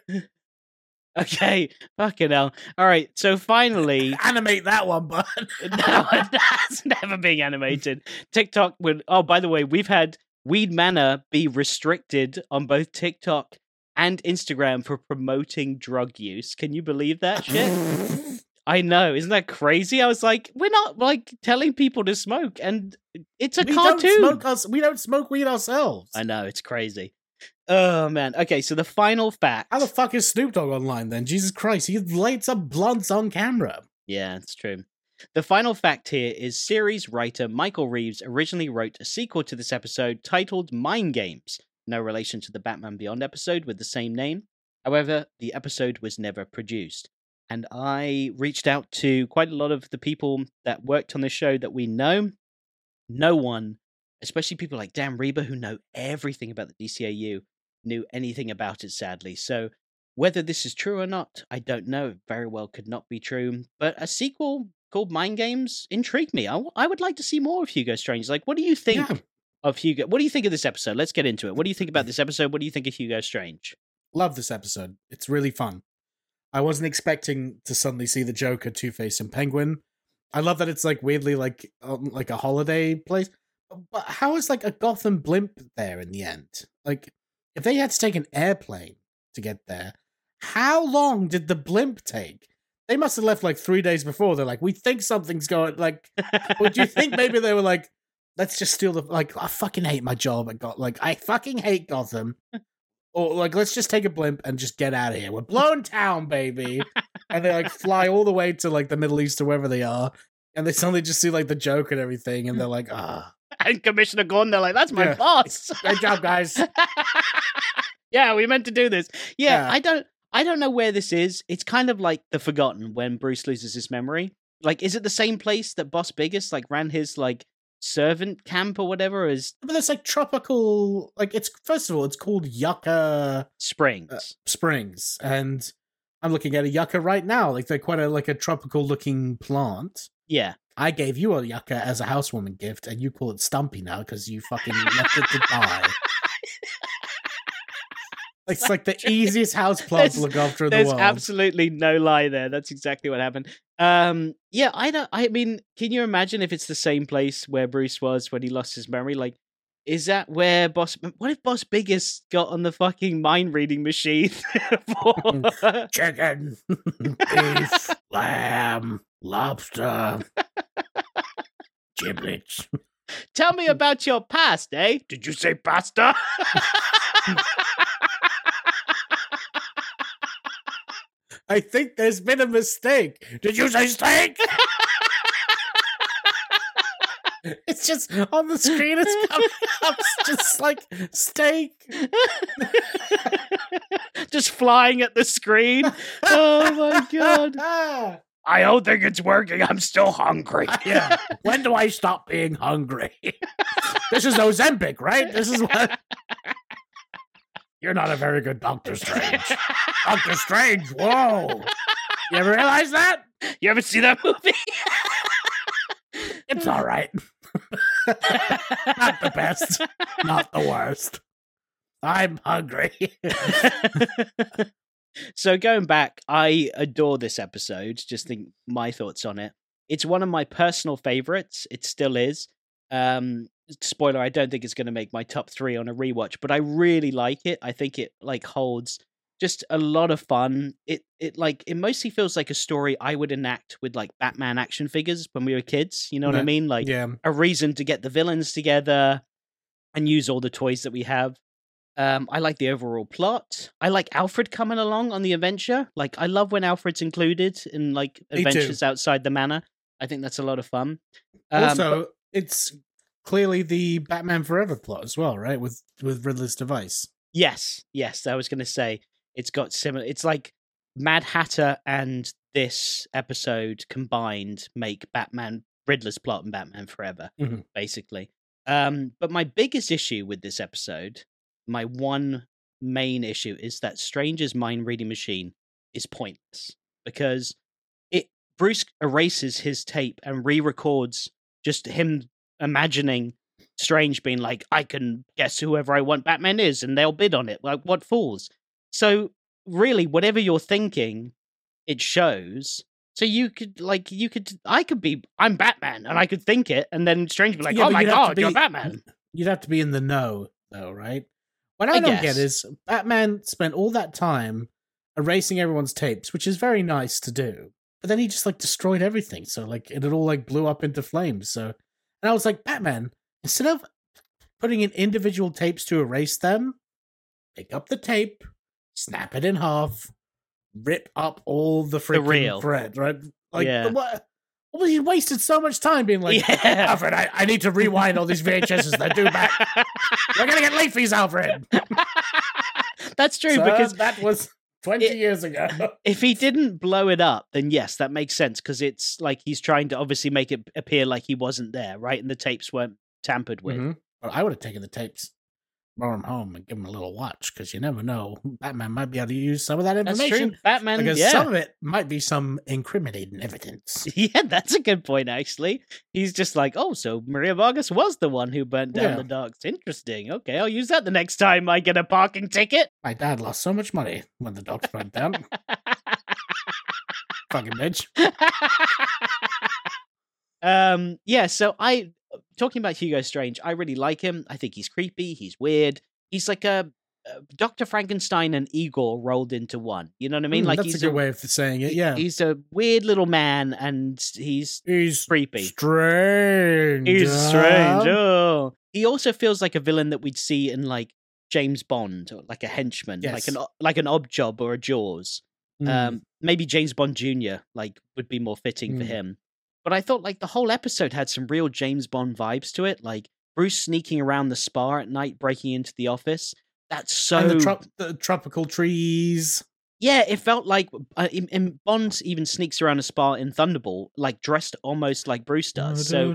Okay, fucking hell. All right, so finally, Animate that one, bud. no, that's never being animated. TikTok would. Oh, by the way, we've had Weed Manor be restricted on both TikTok and Instagram for promoting drug use. Can you believe that shit? I know, isn't that crazy? I was like, we're not like telling people to smoke, and it's a we cartoon. Don't smoke us, we don't smoke weed ourselves. I know, it's crazy. Oh man. Okay, so the final fact. How the fuck is Snoop Dogg online then? Jesus Christ, he lights up blunts on camera. Yeah, it's true. The final fact here is series writer Michael Reeves originally wrote a sequel to this episode titled Mind Games, no relation to the Batman Beyond episode with the same name. However, the episode was never produced. And I reached out to quite a lot of the people that worked on the show that we know. No one, especially people like Dan Reba, who know everything about the D C A U, knew anything about it, sadly. So whether this is true or not, I don't know. It very well could not be true. But a sequel called Mind Games intrigued me. I, w- I would like to see more of Hugo Strange. Like, what do you think Yeah. of Hugo? What do you think of this episode? Let's get into it. What do you think about this episode? What do you think of Hugo Strange? Love this episode. It's really fun. I wasn't expecting to suddenly see the Joker, Two-Face, and Penguin. I love that it's like weirdly like um, like a holiday place. But how is like a Gotham blimp there in the end? Like, if they had to take an airplane to get there, how long did the blimp take? They must have left like three days before. They're like, we think something's going. Like, would you think maybe they were like, let's just steal the like? I fucking hate my job at Gotham. Like, I fucking hate Gotham. Or like, let's just take a blimp and just get out of here. We're blowing town, baby. And they like fly all the way to like the Middle East or wherever they are, and they suddenly just see like the joke and everything, and they're like, ah, And Commissioner Gordon, they're like, that's my Yeah. boss. great job, guys. Yeah, we meant to do this. Yeah, Yeah. I don't I don't know where this is. It's kind of like The Forgotten when Bruce loses his memory. Like, is it the same place that Boss Biggest like ran his like servant camp or whatever is But it's like tropical. Like, it's first of all, it's called Yucca Springs? uh, Springs, and I'm looking at a yucca right now. Like, they're quite a like a tropical looking plant. Yeah. I gave you a yucca as a housewarming gift, and you call it Stumpy now because you fucking left it to die. It's like the true. easiest house plant to There's- look after in the There's world. absolutely no lie there. That's exactly what happened. Um, yeah, I don't. I mean, can you imagine if it's the same place where Bruce was when he lost his memory? Like, is that where Boss? What if Boss Biggest got on the fucking mind reading machine? for... Chicken, beef, lamb, lobster, giblets. Tell me about your past, eh? Did you say pasta? I think there's been a mistake. Did you say steak? It's just on the screen. It's coming up. It's just like steak. Just flying at the screen. Oh my god. I don't think it's working. I'm still hungry. Yeah. When do I stop being hungry? This is Ozempic, right? This is what. You're not a very good Doctor Strange. Doctor Strange, whoa. You ever realize that? You ever see that movie? It's all right. Not the best. Not the worst. I'm hungry. So going back, I adore this episode. Just think my thoughts on it. It's one of my personal favorites. It still is. Um, spoiler, I don't think it's going to make my top three on a rewatch, but I really like it. I think it like holds just a lot of fun. It it like it mostly feels like a story I would enact with like Batman action figures when we were kids. You know what No, I mean? Like yeah. a reason to get the villains together and use all the toys that we have. Um, I like the overall plot. I like Alfred coming along on the adventure. Like I love when Alfred's included in like Me too. adventures outside the manor. I think that's a lot of fun. Um, Also, but- it's clearly the Batman Forever plot as well, right? With with Riddler's device. yes, yes, I was going to say it's got similar. It's like Mad Hatter and this episode combined make Batman Riddler's plot and Batman Forever, Mhm. basically. Um, but my biggest issue with this episode, my one main issue, is that Strange's mind reading machine is pointless because it Bruce erases his tape and re-records just him imagining Strange being like, I can guess whoever I want Batman is, and they'll bid on it. Like, what fools? So, really, whatever you're thinking, it shows. So you could, like, you could, I could be, I'm Batman, and I could think it, and then Strange would be like, Yeah, oh but my you'd have to god, be- you're Batman. You'd have to be in the know, though, right? What I, I don't guess. get is Batman spent all that time erasing everyone's tapes, which is very nice to do. But then he just like destroyed everything, so like it all like blew up into flames. So, and I was like, Batman, instead of putting in individual tapes to erase them, pick up the tape, snap it in half, rip up all the freaking reel. thread, right? Like, Yeah. what? Well, he wasted so much time being like, Yeah. Alfred, I, I need to rewind all these V H Ses that do back. We're gonna get late fees, Alfred. That's true, So because that was twenty it- years ago. if he didn't blow it up, then yes, that makes sense, because it's like he's trying to obviously make it appear like he wasn't there, right? And the tapes weren't tampered with. Mhm. Well, I would have taken the tapes, brought them home, and give him a little watch, because you never know. Batman might be able to use some of that That's information. true. Batman, Because yeah. some of it might be some incriminating evidence. Yeah, that's a good point, actually. He's just like, oh, so Maria Vargas was the one who burnt down Yeah. the docks. Interesting. Okay, I'll use that the next time I get a parking ticket. My dad lost so much money when the docks burnt down. Fucking bitch. um, yeah, so I, talking about Hugo Strange, I really like him. I think he's creepy. He's weird. He's like a, a Doctor Frankenstein and Igor rolled into one. You know what I mean? Mm, like that's he's a good way of saying it. Yeah, He's a weird little man, and he's he's creepy. strange. He's strange. huh? Oh, he also feels like a villain that we'd see in like James Bond, or like a henchman, like Yes. an like an Ob Job or a Jaws. Mm. Um, maybe James Bond Junior like would be more fitting for Mm. him. But I thought like the whole episode had some real James Bond vibes to it, like Bruce sneaking around the spa at night, breaking into the office. That's so and the, trop- the tropical trees. yeah. It felt like uh, in, in Bond even sneaks around a spa in Thunderball, like dressed almost like Bruce does. So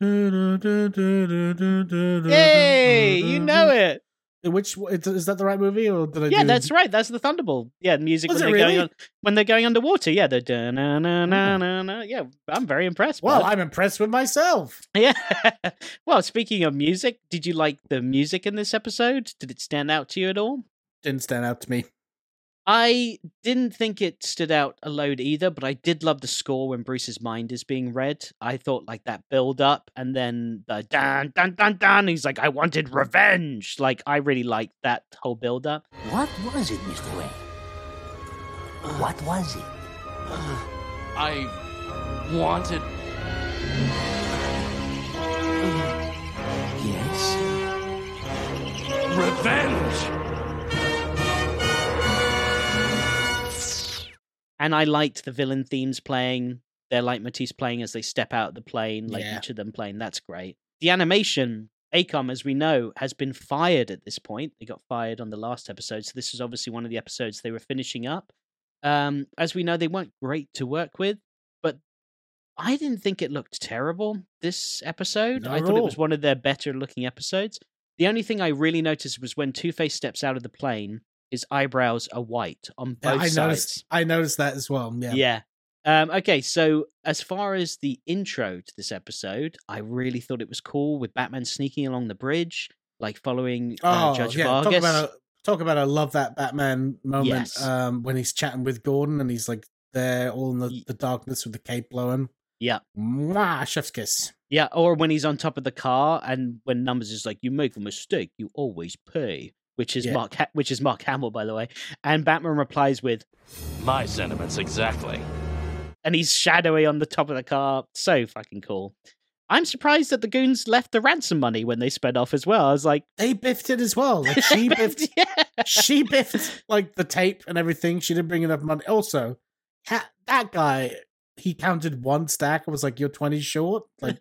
yay, you know it. Which is that the right movie, or did I? Yeah, do... that's right. That's the Thunderball. Yeah, the music Was when it they're going really? on when they're going underwater. Yeah, the da na na na na na. Yeah, I'm very impressed. Well, bud. I'm impressed with myself. Yeah. Well, speaking of music, did you like the music in this episode? Did it stand out to you at all? Didn't stand out to me. I didn't think it stood out a load either, but I did love the score when Bruce's mind is being read. I thought like that build up and then the dun dun dun dun. He's like, I wanted revenge. Like I really liked that whole build up. What was it, Mister Wayne? What was it? I wanted. Yes? Revenge! And I liked the villain themes playing, their leitmotifs playing as they step out of the plane, like Yeah. each of them playing. That's great. The animation, A COM, as we know, has been fired at this point. They got fired on the last episode, so this is obviously one of the episodes they were finishing up. Um, as we know, they weren't great to work with, but I didn't think it looked terrible this episode. Not I at thought it all. was one of their better looking episodes. The only thing I really noticed was when Two-Face steps out of the plane, his eyebrows are white on Yeah, both I sides. noticed. I noticed that as well. Yeah. Yeah. Um, okay, so as far as the intro to this episode, I really thought it was cool with Batman sneaking along the bridge, like following uh, Oh, Judge yeah. Vargas. Talk about a, talk about a love that Batman moment. Yes. Um, when he's chatting with Gordon and he's like there all in the, Ye- the darkness with the cape blowing. Yeah. Mwah, chef's kiss. Yeah, or when he's on top of the car, and when Numbers is like, "You make a mistake, you always pay," which is Yeah. Mark, ha- which is Mark Hamill, by the way. And Batman replies with, My sentiments exactly. and he's shadowy on the top of the car. So fucking cool. I'm surprised that the goons left the ransom money when they sped off as well. I was like, They biffed it as well. Like she biffed. yeah. she biffed like the tape and everything. She didn't bring enough money. Also, ha- that guy, he counted one stack and was like, "You're twenty short." Like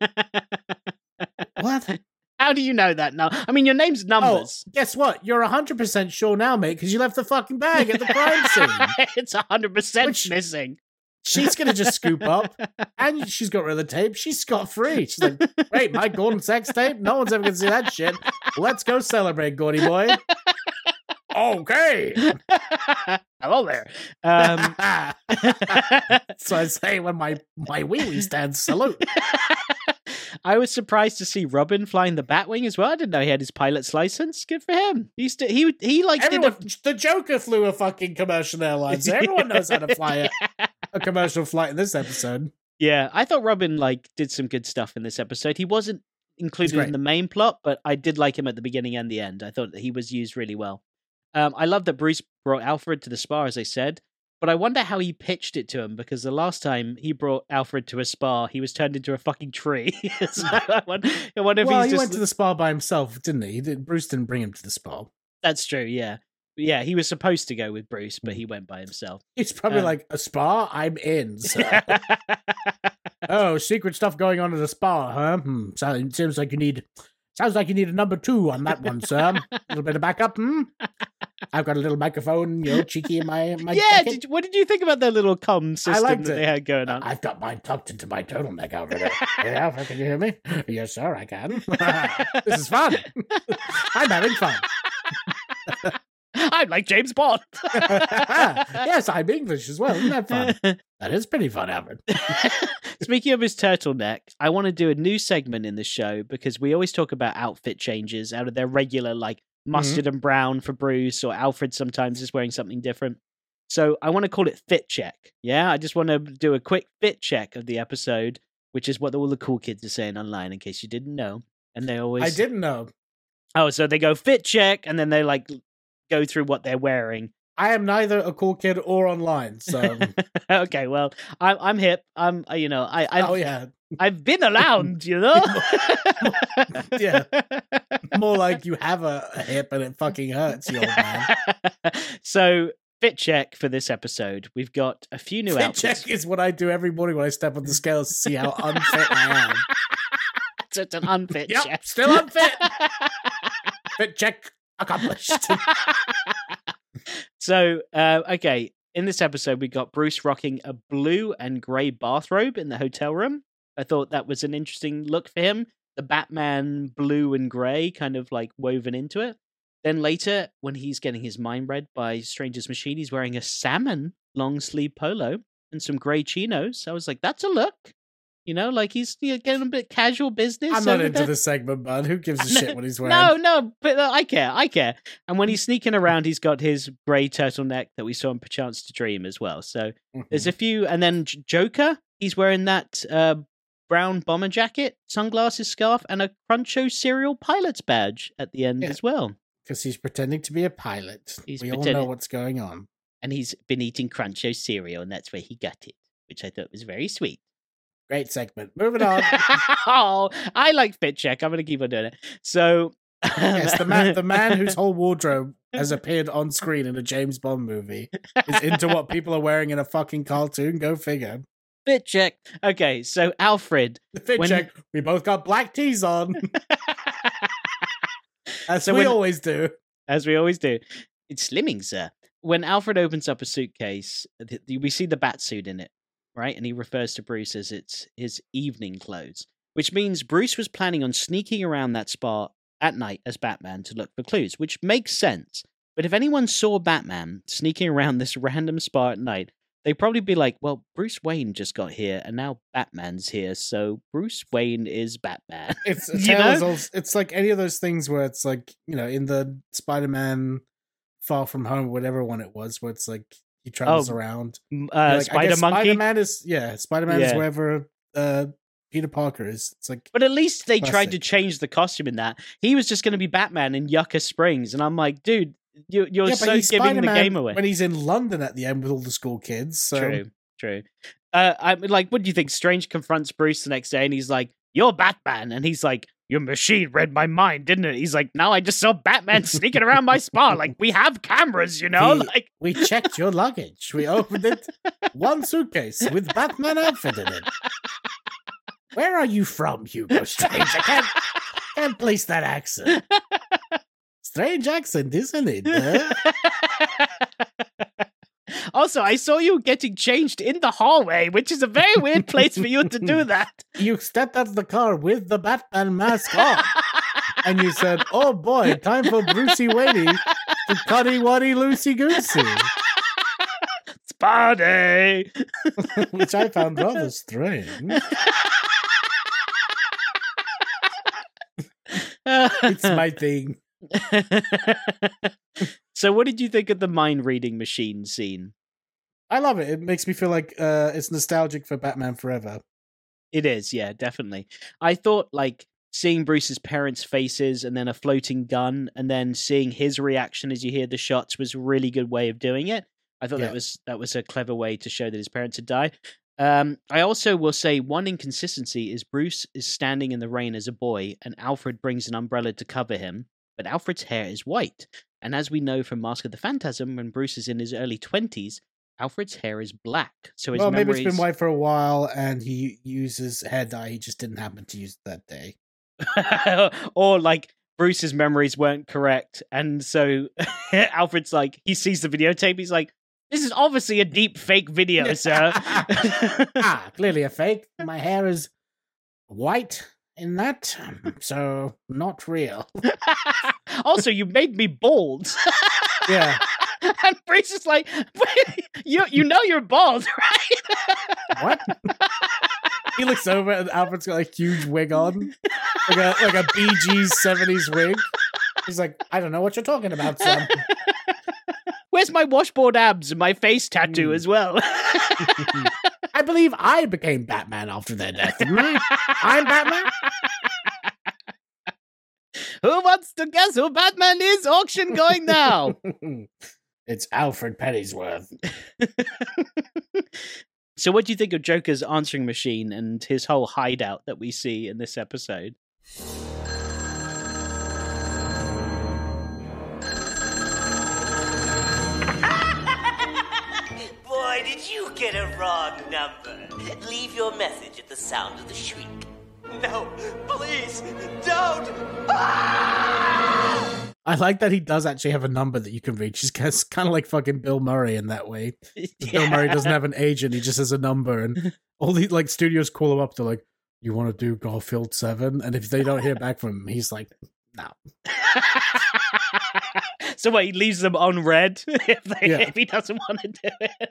what? How do you know that now? I mean, your name's Numbers. Oh, guess what? You're one hundred percent sure now, mate, because you left the fucking bag at the crime scene. It's one hundred percent Which- missing. She's going to just scoop up, and she's got rid of the tape. She's scot-free. She's like, "Wait, my Gordon sex tape? No one's ever going to see that shit. Let's go celebrate, Gordy boy." Okay. Hello there. Um, So I say when my, my wee-wee stands salute. I was surprised to see Robin flying the Batwing as well. I didn't know he had his pilot's license. Good for him. He used to, he he like Everyone, did the Joker flew a fucking commercial airline, so everyone knows how to fly a, a commercial flight in this episode. Yeah, I thought Robin like did some good stuff in this episode. He wasn't included great. in the main plot, but I did like him at the beginning and the end. I thought that he was used really well. Um, I love that Bruce brought Alfred to the spa, as I said, but I wonder how he pitched it to him, because the last time he brought Alfred to a spa, he was turned into a fucking tree. So I wonder, I wonder if Well, he's he just... went to the spa by himself, didn't he? he did, Bruce didn't bring him to the spa. That's true, yeah. Yeah, he was supposed to go with Bruce, but he went by himself. He's probably Um, like, "A spa? I'm in, sir." Oh, secret stuff going on at a spa, huh? Hmm. So it seems like you need... Sounds like you need a number two on that one, sir. A little bit of backup, hmm? I've got a little microphone, you know, cheeky in my, my yeah, jacket. did, what did you think about their little comm system liked that it. they had going on? I've got mine tucked into my turtleneck over there. Hey, Alfred, can you hear me? Yes, sir, I can. This is fun. I'm having fun. I'm like James Bond. Yes, I'm English as well. Isn't that fun? That is pretty fun, Alfred. Speaking of his turtleneck, I want to do a new segment in the show, because we always talk about outfit changes out of their regular, like mustard and brown for Bruce, or Alfred sometimes is wearing something different. So I want to call it Fit Check. Yeah, I just want to do a quick fit check of the episode, which is what all the cool kids are saying online, in case you didn't know. And they always I didn't know. Oh, so they go fit check, and then they like go through what they're wearing. I am neither a cool kid or online, so... Okay, well, I'm I'm hip. I'm uh, you know I I've, Oh, yeah. I've been around, you know. Yeah. More like you have a, a hip and it fucking hurts, you old man. So fit check for this episode. We've got a few new Fit outfits. check is what I do every morning when I step on the scales to see how unfit I am. So it's an unfit Yep, check. still unfit. Fit check accomplished. So uh, okay, in this episode we got Bruce rocking a blue and grey bathrobe in the hotel room. I thought that was an interesting look for him. The Batman blue and grey kind of like woven into it. Then later, when he's getting his mind read by Stranger's Machine, he's wearing a salmon long sleeve polo and some grey chinos. I was like, that's a look. You know, like he's you know, getting a bit casual business. I'm not over into there. this segment, bud. Who gives a shit what he's wearing? No, no, but uh, I care, I care. And when he's sneaking around, he's got his grey turtleneck that we saw in Perchance to Dream as well. So Mhm. there's a few, and then J- Joker, he's wearing that uh, brown bomber jacket, sunglasses, scarf, and a Cruncho cereal pilot's badge at the end Yeah. as well. Because he's pretending to be a pilot. He's we all pretending- know what's going on. And he's been eating Cruncho cereal, and that's where he got it, which I thought was very sweet. Great segment. Moving on. Oh, I like Fit Check. I'm going to keep on doing it. So Yes, the man, the man whose whole wardrobe has appeared on screen in a James Bond movie is into what people are wearing in a fucking cartoon. Go figure. Fit check. Okay, so Alfred. The fit when- check. We both got black tees on. As So we when- always do. As we always do. It's slimming, sir. When Alfred opens up a suitcase, th- th- we see the bat suit in it, right? And he refers to Bruce as it's his evening clothes, which means Bruce was planning on sneaking around that spot at night as Batman to look for clues, which makes sense. But if anyone saw Batman sneaking around this random spot at night, they'd probably be like, well, Bruce Wayne just got here and now Batman's here, so Bruce Wayne is Batman. It's a You tale know? as old- it's like any of those things where it's like, you know, in the Spider-Man Far From Home, whatever one it was, where it's like he travels Oh, around. Uh, You're like, I Spider guess Monkey. Spider-Man is yeah, Spider-Man is Yeah. wherever uh, Peter Parker is. It's like But at least they tried to Classic. change the costume in that. He was just going to be Batman in Yucca Springs, and I'm like, dude, you, you're yeah, so but he's giving the Spider-Man game away. when he's in London at the end with all the school kids. So True, true. Uh, I mean, like, what do you think? Strange confronts Bruce the next day, and he's like, "You're Batman," and he's like, "Your machine read my mind, didn't it?" He's like, "No, I just saw Batman sneaking around my spa. Like, we have cameras, you know." The- Like, we checked your luggage. We opened it. One suitcase with Batman outfit in it. Where are you from, Hugo Strange? I can't, can't place that accent. Strange accent, isn't it? huh? also, I saw you getting changed in the hallway, which is a very weird place for you to do that. You stepped out of the car with the Batman mask on. And you said, oh boy, time for Brucey Wadey to cutty waddy loosey goosey. Spa day. Which I found rather strange. It's my thing. So, what did you think of the mind reading machine scene? I love it. It makes me feel like uh, it's nostalgic for Batman Forever. It is, yeah, definitely. I thought like seeing Bruce's parents' faces and then a floating gun and then seeing his reaction as you hear the shots was a really good way of doing it. I thought Yeah. that was that was a clever way to show that his parents had died. Um, I also will say one inconsistency is Bruce is standing in the rain as a boy and Alfred brings an umbrella to cover him, but Alfred's hair is white. And as we know from Mask of the Phantasm, when Bruce is in his early twenties, Alfred's hair is black. So his Well, maybe memories... it's been white for a while and he uses hair dye. He just didn't happen to use it that day. or like Bruce's memories weren't correct, and so Alfred's like he sees the videotape. He's like, "This is obviously a deep fake video, sir." ah, clearly a fake. My hair is white in that, so not real. Also, you made me bald. Yeah. And Bruce is like, Wait, "You you know you're bald, right?" What? He looks over and Alfred's got a huge wig on, like a like a Bee Gees seventies wig. He's like, I don't know what you're talking about, son. Where's my washboard abs and my face tattoo Mm. as well? I believe I became Batman after their death, didn't I? I'm Batman. Who wants to guess who Batman is? Auction going now. It's Alfred Pennyworth. So what do you think of Joker's answering machine and his whole hideout that we see in this episode? Boy, did you get a wrong number. Leave your message at the sound of the shriek. No, please, don't! I like that he does actually have a number that you can reach. He's kind of like fucking Bill Murray in that way. Bill Murray doesn't have an agent; he just has a number, and all the like studios call him up. They're like, "You want to do Garfield Seven?" And if they don't hear back from him, he's like, "No." So what, he leaves them on red if, they, Yeah. if he doesn't want to do it?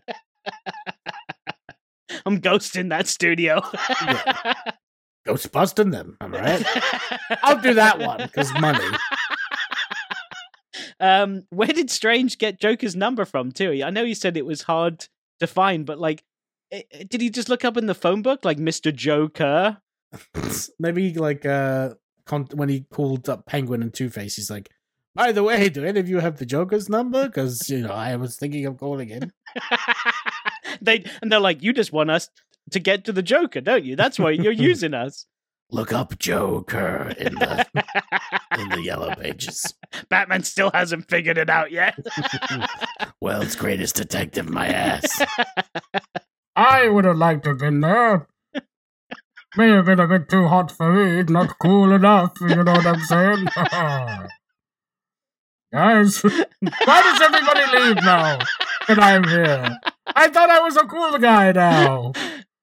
I'm ghosting that studio. Yeah. Ghost busting them. Am I right? I'll do that one because money. Um, where did Strange get Joker's number from too? I know he said it was hard to find, but like, i- did he just look up in the phone book like Mister Joker? Maybe like uh, con- when he called up Penguin and Two Face, he's like, "By the way, do any of you have the Joker's number? Because you know I was thinking of calling him." they and they're like, you just want us to get to the Joker, don't you? That's why you're using us. Look up Joker in the in the the Yellow Pages. Batman still hasn't figured it out yet. World's greatest detective, my ass. I would have liked to have been there. May have been a bit too hot for me, not cool enough, you know what I'm saying? Guys, why does everybody leave now that I'm here? I thought I was a cool guy now.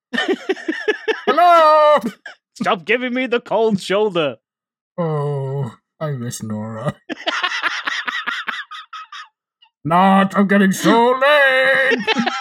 Hello? Stop giving me the cold shoulder. Oh, I miss Nora. Not, I'm getting so late.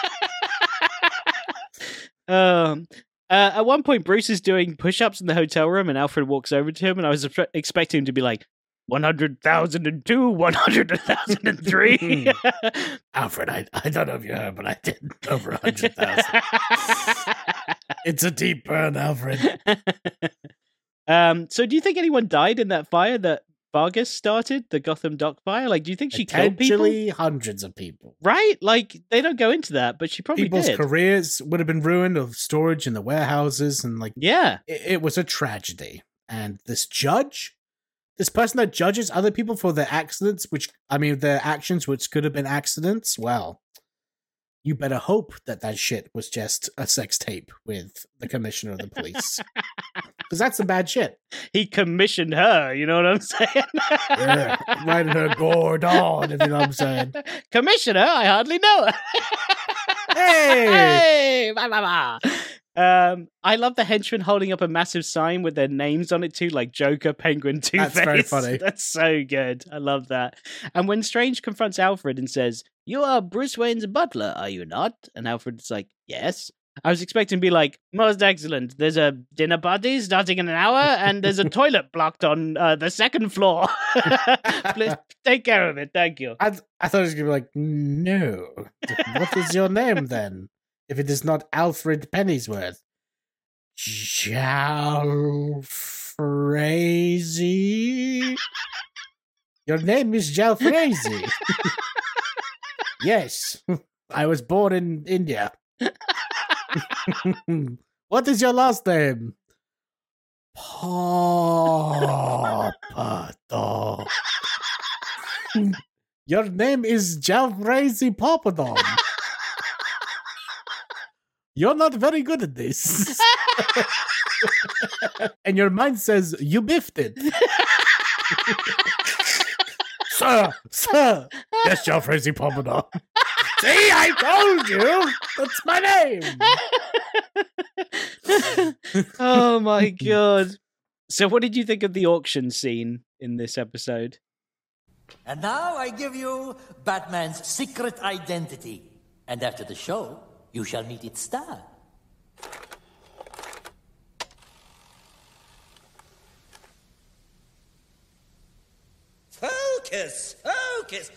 um, uh, at one point, Bruce is doing push-ups in the hotel room, and Alfred walks over to him, and I was expect- expecting him to be like, one hundred thousand two, one hundred thousand three. Alfred, I, I don't know if you heard, but I did over one hundred thousand. It's a deep burn, Alfred. um, so do you think anyone died in that fire that Vargas started, the Gotham Dock fire? Like, do you think she killed people? Potentially hundreds of people. Right? Like, they don't go into that, but she probably People's did. careers would have been ruined of storage in the warehouses, and like, Yeah. it, it was a tragedy. And this judge, this person that judges other people for their accidents, which, I mean, their actions, which could have been accidents, well, you better hope that that shit was just a sex tape with the commissioner of the police. Because that's some bad shit. He commissioned her, you know what I'm saying? Yeah, riding her Gordon, if you know what I'm saying. Commissioner? I hardly know her. Hey! Hey! Bah, bah, bah. Um, I love the henchmen holding up a massive sign with their names on it too, like Joker, Penguin, Two-Face. That's very funny. That's so good. I love that. And when Strange confronts Alfred and says, "You are Bruce Wayne's butler, are you not?" And Alfred's like, "Yes." I was expecting to be like, "Most excellent. There's a dinner party starting in an hour, and there's a toilet blocked on uh, the second floor. Please take care of it. Thank you." I, I thought it was going to be like, no. What is your name then? If it is not Alfred Pennyworth. Jalfrezi? Your name is Jalfrezi. Yes. I was born in India. What is your last name? Papadon. Your name is Jalfrezi Papadon. You're not very good at this. And your mind says, you biffed it. Sir, sir. Yes, Jalfrezi Papadon. See, I told you. That's my name. Oh my god. So what did you think of the auction scene in this episode? And now I give you Batman's secret identity. And after the show, you shall meet its star. Focus! Focus!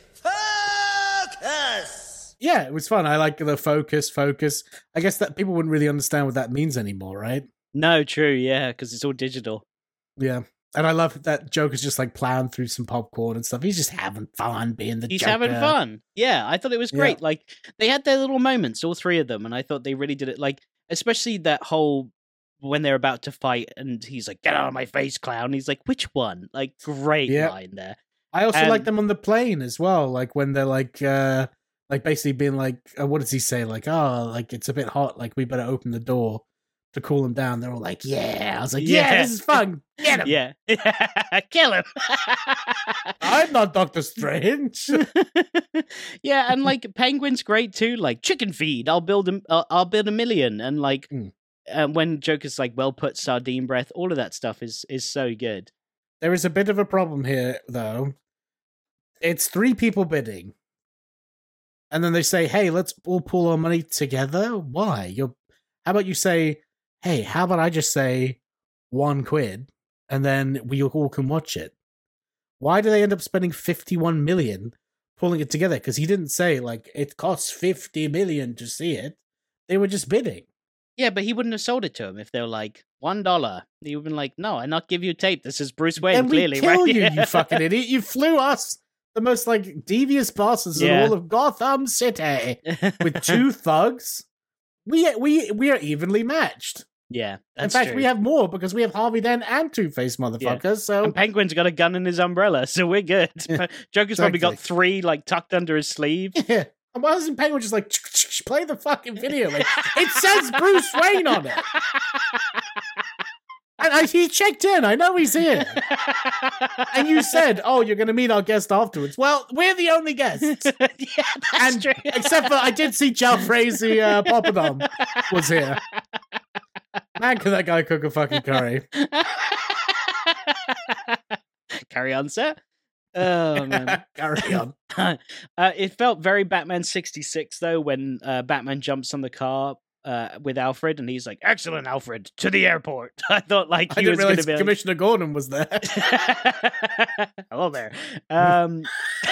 Focus! Yeah, it was fun. I like the focus, focus. I guess that people wouldn't really understand what that means anymore, right? No, true, yeah, because it's all digital. Yeah. And I love that Joker's just like plowing through some popcorn and stuff. He's just having fun being the He's Joker. having fun. Yeah, I thought it was great. Yeah. Like, they had their little moments, all three of them, and I thought they really did it. Like, especially that whole, when they're about to fight, and he's like, "Get out of my face, clown." He's like, "Which one?" Like, great Yeah. line there. I also And- like them on the plane as well. Like when they're like, uh, like basically being like, uh, what does he say? Like, oh, like it's a bit hot. Like we better open the door to cool him down. They're all like, yeah. I was like, yeah, Yeah. this is fun. Get him. Yeah. Kill him. I'm not Doctor Strange. Yeah, and like Penguin's great too. Like, chicken feed. I'll build a, uh, I'll build a million. And like, Mm. uh, when Joker's like, well put, sardine breath. All of that stuff is is so good. There is a bit of a problem here, though. It's three people bidding. And then they say, hey, let's all pool our money together. Why? You're how about you say, hey, how about I just say one quid and then we all can watch it? Why do they end up spending fifty-one million pulling it together? Because he didn't say, like, it costs fifty million to see it. They were just bidding. Yeah, but he wouldn't have sold it to him if they were like, one dollar. He would have been like, no, I not give you tape. This is Bruce Wayne, And we clearly, kill right? you, you fucking idiot. You flew us, the most, like, devious bosses Yeah. in all of Gotham City, with two thugs. We we we are evenly matched. Yeah, In that's fact, true. we have more because we have Harvey Dent and Two-Face motherfuckers. So And Penguin's got a gun in his umbrella, so we're good. Joker's probably got exactly. three like tucked under his sleeve. yeah. And why isn't Penguin just like play the fucking video? Like, it says Bruce Wayne on it. And I, he checked in. I know he's here. And you said, "Oh, you're going to meet our guest afterwards." Well, we're the only guests. Yeah, that's And true. except for I did see Jalfrezi uh, Poppadom was here. Man, can that guy cook a fucking curry? Carry on, sir. Oh man, Carry on. uh, it felt very Batman sixty-six though when uh, Batman jumps on the car uh, with Alfred, and he's like, "Excellent, Alfred, to the airport." I thought like I he didn't was going to realize be like, Commissioner Gordon was there. hello there. Um,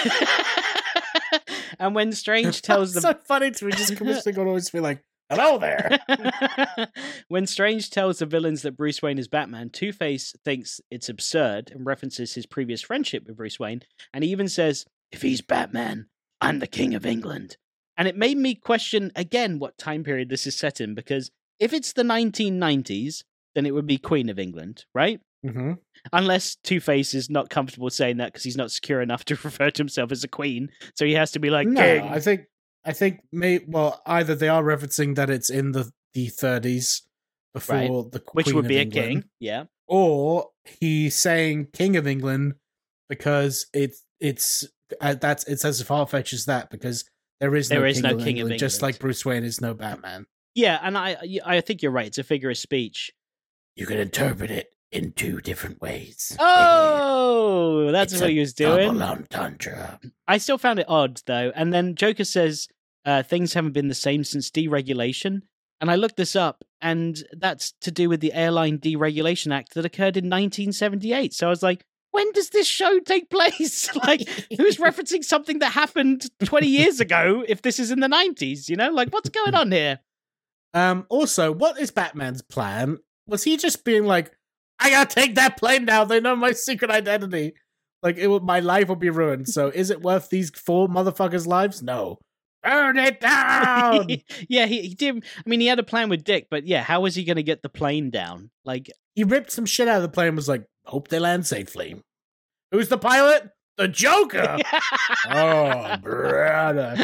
and when Strange tells It's them, so funny to me. Just Commissioner Gordon always be like, "Hello there." when Strange tells the villains that Bruce Wayne is Batman, Two-Face thinks it's absurd and references his previous friendship with Bruce Wayne, and he even says, "If he's Batman, I'm the King of England." And it made me question again what time period this is set in, because if it's the nineteen nineties, then it would be Queen of England, right? Mm-hmm. Unless Two-Face is not comfortable saying that because he's not secure enough to refer to himself as a queen, so he has to be like, No, King. I think I think may well either they are referencing that it's in the the thirties before Right. the Queen which would of be a England, king, yeah. or he's saying King of England because it's it's uh, that's it's as far fetched as that because there is no There is King, no of, King of England, just England. like Bruce Wayne is no Batman. Yeah, and I I think you're right. It's a figure of speech. You can interpret it in two different ways. Oh, that's It's what a he was doing. Double entendre. I still found it odd, though. And then Joker says uh, things haven't been the same since deregulation. And I looked this up, and that's to do with the Airline Deregulation Act that occurred in nineteen seventy-eight. So I was like, when does this show take place? Like, who's referencing something that happened twenty years ago if this is in the nineties? You know, like, what's going on here? Um. Also, what is Batman's plan? Was he just being like, "I gotta take that plane now. They know my secret identity. Like, it would, my life will be ruined. So, is it worth these four motherfuckers' lives? No. Burn it down." Yeah, he, he did. I mean, he had a plan with Dick, but yeah, how was he going to get the plane down? Like, He ripped some shit out of the plane. And was like, "Hope they land safely." Who's the pilot? The Joker. Oh, brother,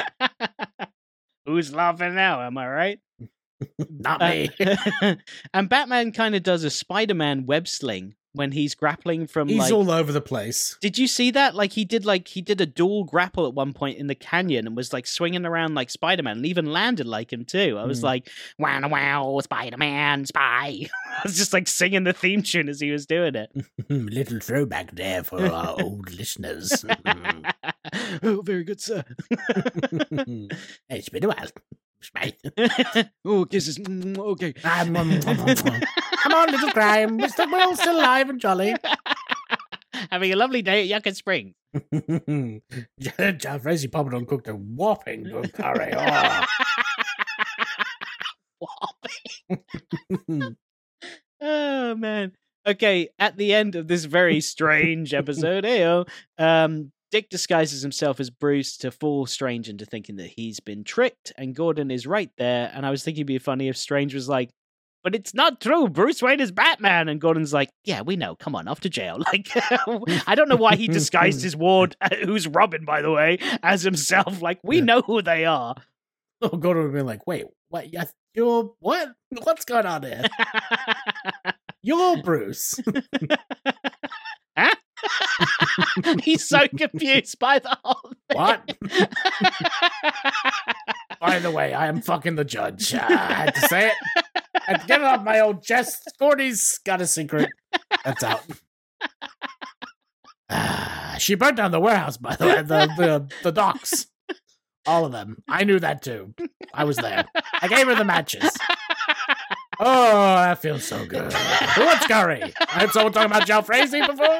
who's laughing now? Am I right? not Uh, me. and Batman kind of does a Spider-Man web sling when he's grappling from He's like. all over the place. Did you see that? Like he did, like he did a dual grapple at one point in the canyon and was like swinging around like Spider-Man, and even landed like him too. I was Hmm. like, "Wow, wow, Spider-Man, spy!" I was just like singing the theme tune as he was doing it. Little throwback there for our old listeners. Oh, very good, sir. It's been a while. Right. Oh, kisses. Mm, okay. Um, um, um, um, um. Come on, little crime. Mister Will's still alive and jolly. Having a lovely day at Yucca Springs. Jalfrezi Poppadom cooked a whopping good curry. Oh. Oh man. Okay, at the end of this very strange episode, ayo, um, Dick disguises himself as Bruce to fool Strange into thinking that he's been tricked, and Gordon is right there. And I was thinking it'd be funny if Strange was like, "But it's not true. Bruce Wayne is Batman." And Gordon's like, "Yeah, we know. Come on, off to jail." Like, I don't know why he disguised his ward, who's Robin, by the way, as himself. Like, we Yeah. know who they are. Oh, Gordon would have been like, wait, what? Yeah, You're what? What's going on here? You're Bruce. Huh? He's so confused by the whole thing. What? By the way, I am fucking the judge. Uh, I had to say it. I had to get it off my old chest. Gordy's got a secret. That's out. Ah, she burnt down the warehouse, by the way, the, the, the docks. All of them. I knew that too. I was there. I gave her the matches. Oh, that feels so good. Who wants curry? I heard someone talking about Jalfrezi before.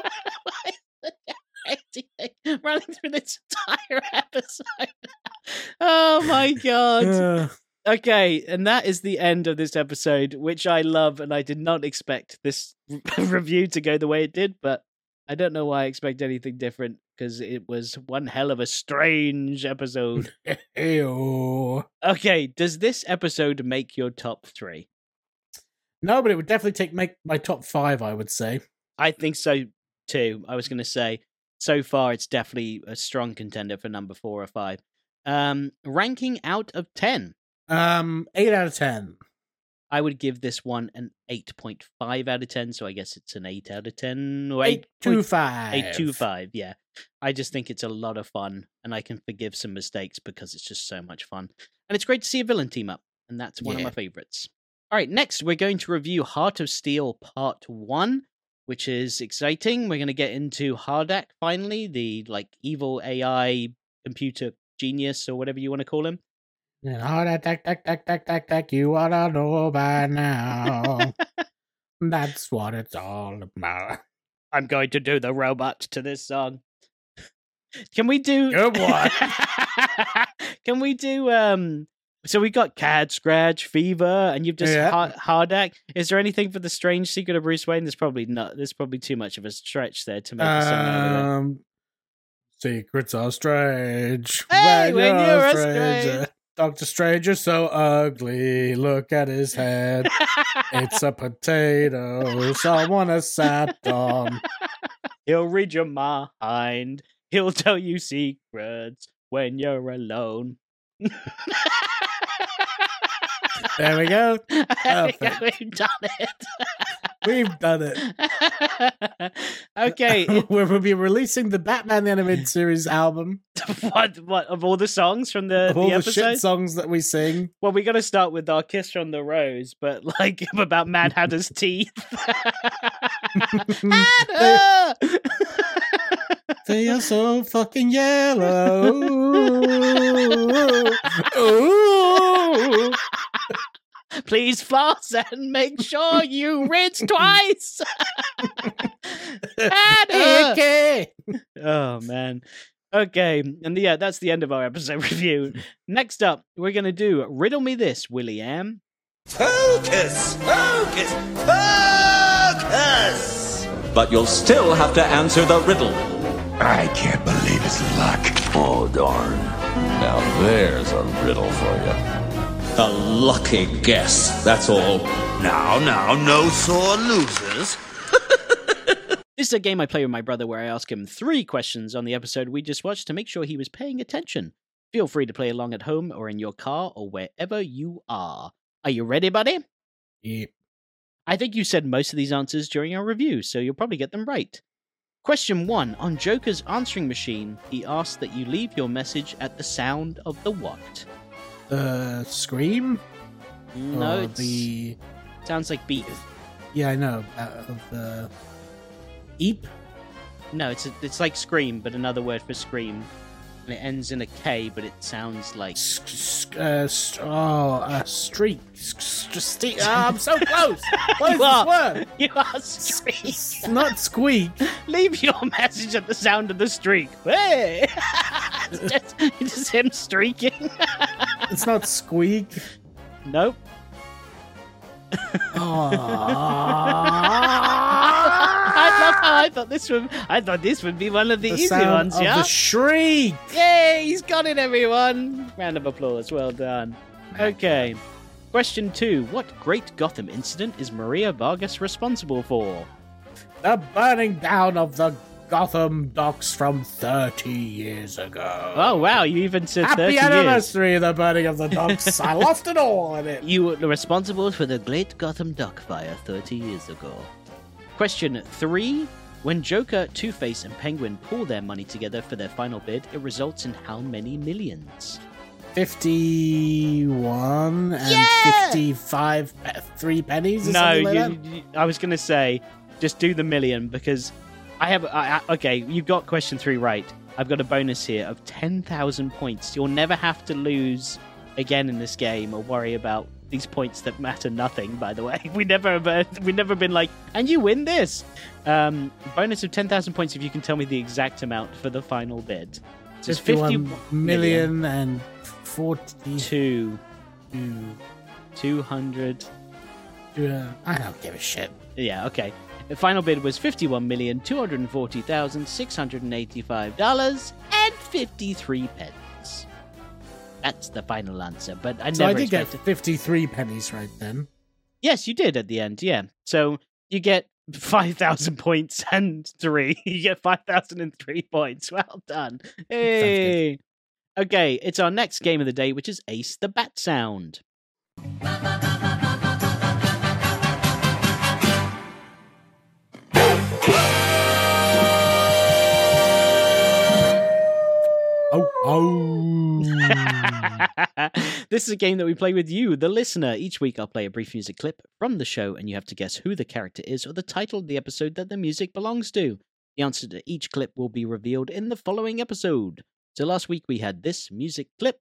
Running through this entire episode. Oh my god. Uh, Okay, and that is the end of this episode, which I love, and I did not expect this review to go the way it did, but I don't know why I expect anything different, because it was one hell of a strange episode. ew. Okay, does this episode make your top three? No, but it would definitely take make my top five, I would say. I think so too. I was going to say, so far it's definitely a strong contender for number four or five. Um, ranking out of ten. Um, eight out of ten. I would give this one an eight point five out of ten, so I guess it's an eight out of ten. Or Eight two five. eight two five, yeah. I just think it's a lot of fun, and I can forgive some mistakes because it's just so much fun. And it's great to see a villain team up, and that's one Yeah. of my favorites. All right, next we're going to review Heart of Steel Part one, which is exciting. We're going to get into Hardak finally, the like evil A I computer genius or whatever you want to call him. And all that, tack, tack, tack, tack, tack, tack, you ought to know by now. That's what it's all about. I'm going to do the robot to this song. Can we do? Good one. Can we do? Um. So we got Cad Scratch Fever, and you've just Yeah. Har- Hardak. Is there anything for the Strange Secret of Bruce Wayne? There's probably not. There's probably too much of a stretch there to make a song out of it. Um, secrets are strange. Hey, when you're a stranger. Doctor Strange is so ugly. Look at his head. It's a potato someone has sat on. He'll read your mind. He'll tell you secrets when you're alone. There we go. There we go, Perfect. We've done it. We've done it. Okay. we will be releasing the Batman the Animated Series album what? What of all the songs from the, of all the the episode? shit songs that we sing. Well, we got to start with our "Kiss from the Rose," but like about Mad Hatter's teeth. Hatter! They are so fucking yellow. Ooh. Please floss and make sure you rinse twice. Hatter! Okay. Oh man. Okay, and yeah, that's the end of our episode review. Next up, we're gonna do Riddle Me This, William. Focus! Focus! Focus! But you'll still have to answer the riddle. I can't believe his luck. Oh, darn. Now there's a riddle for you. A lucky guess, that's all. Now, now, no sore losers. This is a game I play with my brother where I ask him three questions on the episode we just watched to make sure he was paying attention. Feel free to play along at home or in your car or wherever you are. Are you ready, buddy? Yep. I think you said most of these answers during our review, so you'll probably get them right. Question one. On Joker's answering machine, he asks that you leave your message at the sound of the what? The scream? No, Or it's... the sounds like beep. yeah, I know. Uh, of the eep. No, it's a, it's like scream, but another word for scream. And it ends in a K, but it sounds like... S- s- uh, st- oh, a streak. S- s- ste- oh, I'm so close. What is You this are. word? You are streak. It's not squeak. Leave your message at the sound of the streak. Hey! it's, just, it's just him streaking. It's not squeak. Nope. I love how I thought this would. I thought this would be one of the, The easy sound ones. of Yeah. the shriek. Yay! He's got it, everyone. Round of applause. Well done. Okay. Question two. What great Gotham incident is Maria Vargas responsible for? The burning down of the Gotham docks from thirty years ago. Oh wow! You even said Happy thirty years. anniversary of the burning of the docks. I lost it all in it. You were responsible for the Great Gotham Dock fire thirty years ago. Question three. When Joker, Two-Face, and Penguin pool their money together for their final bid, it results in how many millions? fifty-one and Yeah! fifty-five, pe- three pennies or No, something like you, that? you- I was going to say, just do the million because I have. I, I, okay, you got question three right. I've got a bonus here of ten thousand points. You'll never have to lose again in this game or worry about these points that matter nothing. By the way, we never we never been like, and you win this. Um, bonus of ten thousand points if you can tell me the exact amount for the final bid. So it's fifty-one fifty million and forty-two. two two hundred. Uh, I don't give a shit. Yeah, okay. The final bid was fifty-one million two hundred forty thousand six hundred eighty-five dollars and fifty-three pence. That's the final answer, but I So never I did get expected. fifty-three pennies right then. Yes, you did at the end, yeah. So you get five thousand points and three. You get five thousand three points. Well done. Hey. Okay, it's our next game of the day, which is Ace the Bat Sound. Oh, oh. This is a game that we play with you, the listener. Each week I'll play a brief music clip from the show, and you have to guess who the character is or the title of the episode that the music belongs to. The answer to each clip will be revealed in the following episode. So last week we had this music clip.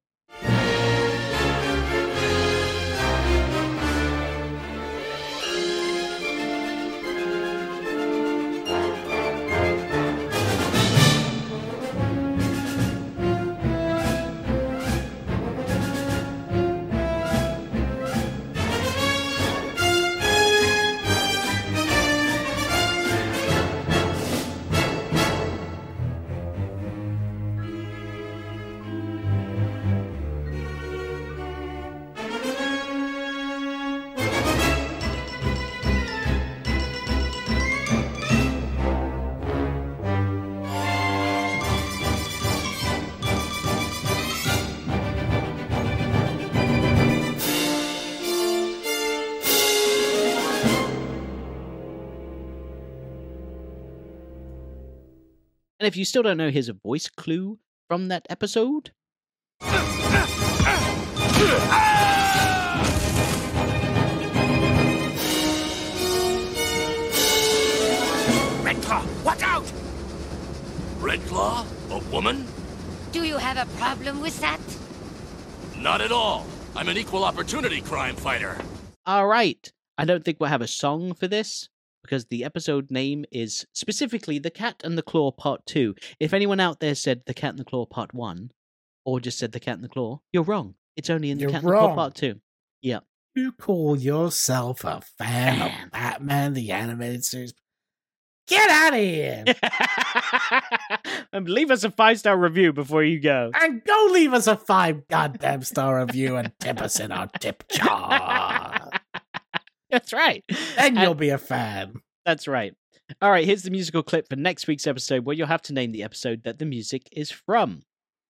And if you still don't know, here's a voice clue from that episode. Redclaw, watch out! Redclaw? A woman? Do you have a problem with that? Not at all. I'm an equal opportunity crime fighter. All right. I don't think we'll have a song for this, because the episode name is specifically The Cat and the Claw Part two. If anyone out there said The Cat and the Claw Part one, or just said The Cat and the Claw, you're wrong. It's only in The You're Cat and the Claw wrong. Part two. Yeah. You call yourself a fan of Batman, the animated series? Get out of here! And leave us a five-star review before you go. And go leave us a five goddamn star review and tip us in our tip jar. That's right. Then And- you'll be a fan. That's right. All right, here's the musical clip for next week's episode, where you'll have to name the episode that the music is from.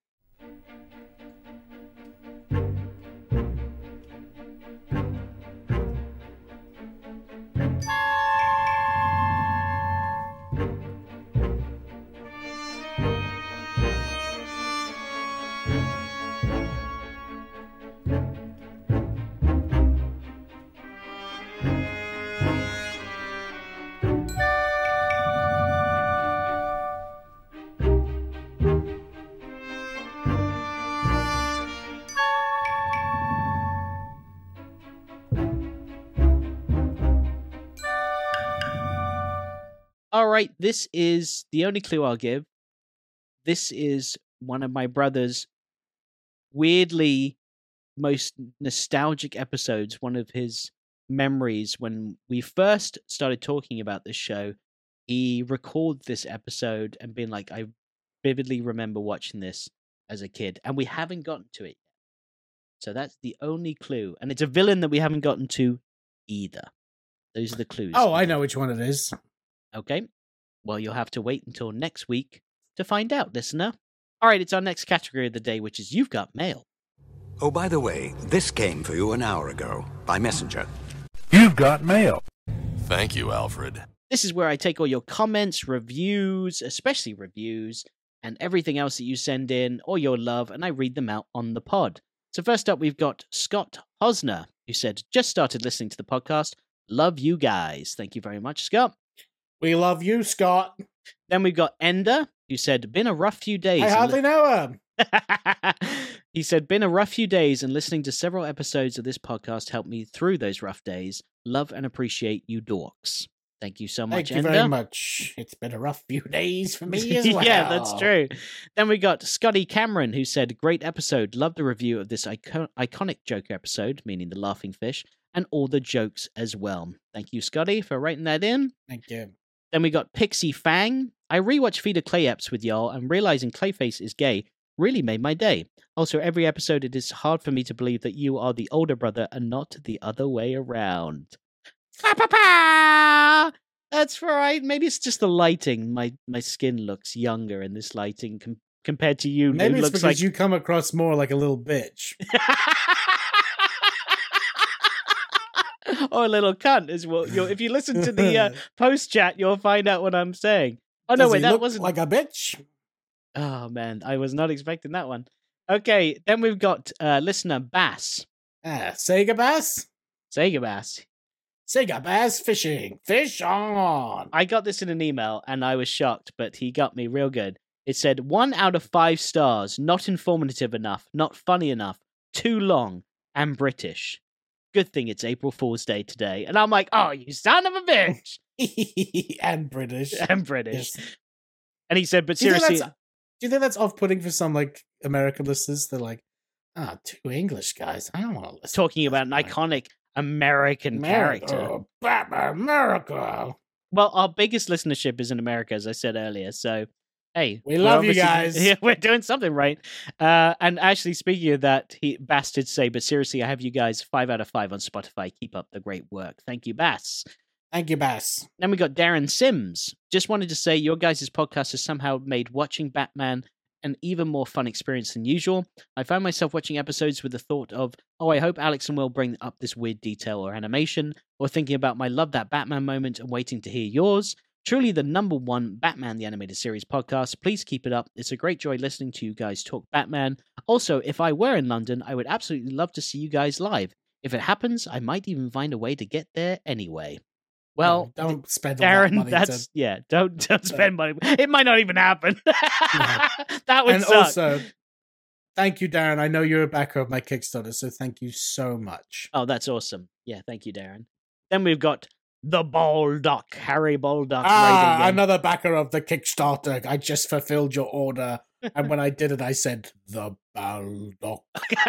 All right, this is the only clue I'll give. This is one of my brother's weirdly most nostalgic episodes, one of his memories. When we first started talking about this show, he recalled this episode and been like, I vividly remember watching this as a kid, and we haven't gotten to it yet. So that's the only clue, and it's a villain that we haven't gotten to either. Those are the clues. Oh, I know which one it is. Okay. Well, you'll have to wait until next week to find out, listener. All right, it's our next category of the day, which is You've Got Mail. Oh, by the way, this came for you an hour ago by messenger. You've got mail. Thank you, Alfred. This is where I take all your comments, reviews, especially reviews, and everything else that you send in, or your love, and I read them out on the pod. So first up, we've got Scott Hosner, who said, just started listening to the podcast. Love you guys. Thank you very much, Scott. We love you, Scott. Then we've got Ender, who said, been a rough few days. I hardly know him. He said, been a rough few days, and listening to several episodes of this podcast helped me through those rough days. Love and appreciate you dorks. Thank you so much, Thank you Ender. very much. It's been a rough few days for me as well. Yeah, that's true. Then we got Scotty Cameron, who said, great episode. Love the review of this icon- iconic Joker episode, meaning the laughing fish, and all the jokes as well. Thank you, Scotty, for writing that in. Thank you. Then we got Pixie Fang. I rewatched Feeder Clay Eps with y'all, and realizing Clayface is gay really made my day. Also, every episode, it is hard for me to believe that you are the older brother and not the other way around. Pa-pa-pa! That's right. Maybe it's just the lighting. My my skin looks younger in this lighting com- compared to you. Maybe it it's looks because like... you come across more like a little bitch. Or a little cunt as well. You'll, if you listen to the uh, post chat, you'll find out what I'm saying. Oh no, Does wait, he that look wasn't like a bitch. Oh man, I was not expecting that one. Okay, then we've got uh, listener Bass. Ah, Sega Bass. Sega Bass. Sega Bass fishing. Fish on. I got this in an email and I was shocked, but he got me real good. It said one out of five stars. Not informative enough. Not funny enough. Too long. And British. Good thing it's April Fool's Day today. And I'm like, oh, you son of a bitch. And British. And British. Yes. And he said, but Do you think seriously... that's- Do you think that's off-putting for some like American listeners? They're like, ah, oh, two English guys. I don't want to listen. Talking about an iconic American America. character. Oh, Batman, America. Well, our biggest listenership is in America, as I said earlier. So, hey, we love you obviously- guys. Yeah, we're doing something right. Uh, and actually, speaking of that, he Bass did say, but seriously, I have you guys five out of five on Spotify. Keep up the great work. Thank you, Bass. Thank you, Bass. Then we got Darren Sims. Just wanted to say your guys' podcast has somehow made watching Batman an even more fun experience than usual. I found myself watching episodes with the thought of, oh, I hope Alex and Will bring up this weird detail or animation, or thinking about my Love That Batman moment and waiting to hear yours. Truly the number one Batman the Animated Series podcast. Please keep it up. It's a great joy listening to you guys talk Batman. Also, if I were in London, I would absolutely love to see you guys live. If it happens, I might even find a way to get there anyway. Well, no, don't spend all Darren, that money. that's to... yeah. Don't don't spend money. It might not even happen. Yeah. That would and suck. also, thank you, Darren. I know you're a backer of my Kickstarter, so thank you so much. Oh, that's awesome. Yeah, thank you, Darren. Then we've got the Baldock, Harry Baldock. Ah, another backer of the Kickstarter. I just fulfilled your order, and when I did it, I said the Baldock.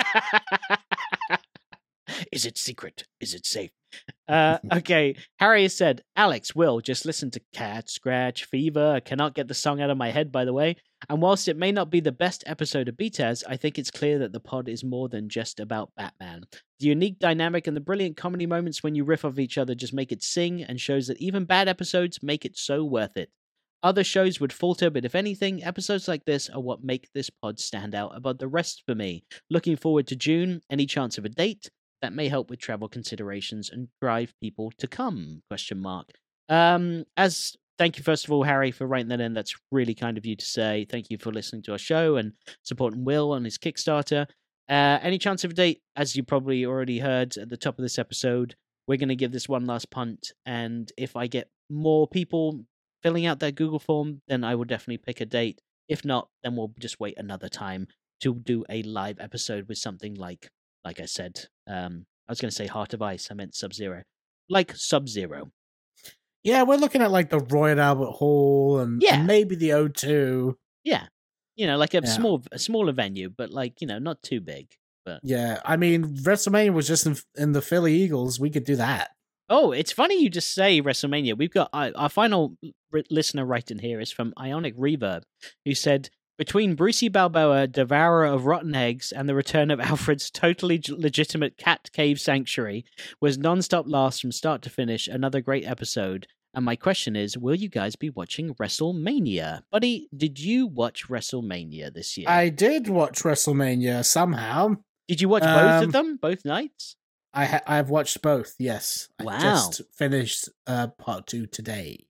Is it secret? Is it safe? Uh, okay, Harry has said, Alex, Will, just listen to Cat Scratch Fever. I cannot get the song out of my head, by the way. And whilst it may not be the best episode of B T A S, I think it's clear that the pod is more than just about Batman. The unique dynamic and the brilliant comedy moments when you riff off each other just make it sing and shows that even bad episodes make it so worth it. Other shows would falter, but if anything, episodes like this are what make this pod stand out above the rest for me. Looking forward to June. Any chance of a date? That may help with travel considerations and drive people to come, question mark. Um, as thank you, first of all, Harry, for writing that in. That's really kind of you to say. Thank you for listening to our show and supporting Will on his Kickstarter. Uh, any chance of a date? As you probably already heard at the top of this episode, we're going to give this one last punt. And if I get more people filling out that Google form, then I will definitely pick a date. If not, then we'll just wait another time to do a live episode with something like, like I said, um, I was going to say Heart of Ice. I meant Sub-Zero. Like Sub-Zero. Yeah, we're looking at like the Royal Albert Hall and, yeah. and maybe the O two. Yeah. You know, like a yeah. small, a smaller venue, but like, you know, not too big. But yeah, I mean, WrestleMania was just in, in the Philly Eagles. We could do that. Oh, it's funny you just say WrestleMania. We've got uh, our final r- listener writing here is from Ionic Reverb, who said, between Brucey Balboa, Devourer of Rotten Eggs, and the return of Alfred's totally legitimate cat cave sanctuary, was non-stop laughs from start to finish, another great episode. And my question is, will you guys be watching WrestleMania? Buddy, did you watch WrestleMania this year? I did watch WrestleMania somehow. Did you watch both um, of them? Both nights? I ha- I've watched both, yes. Wow. I just finished uh, part two today.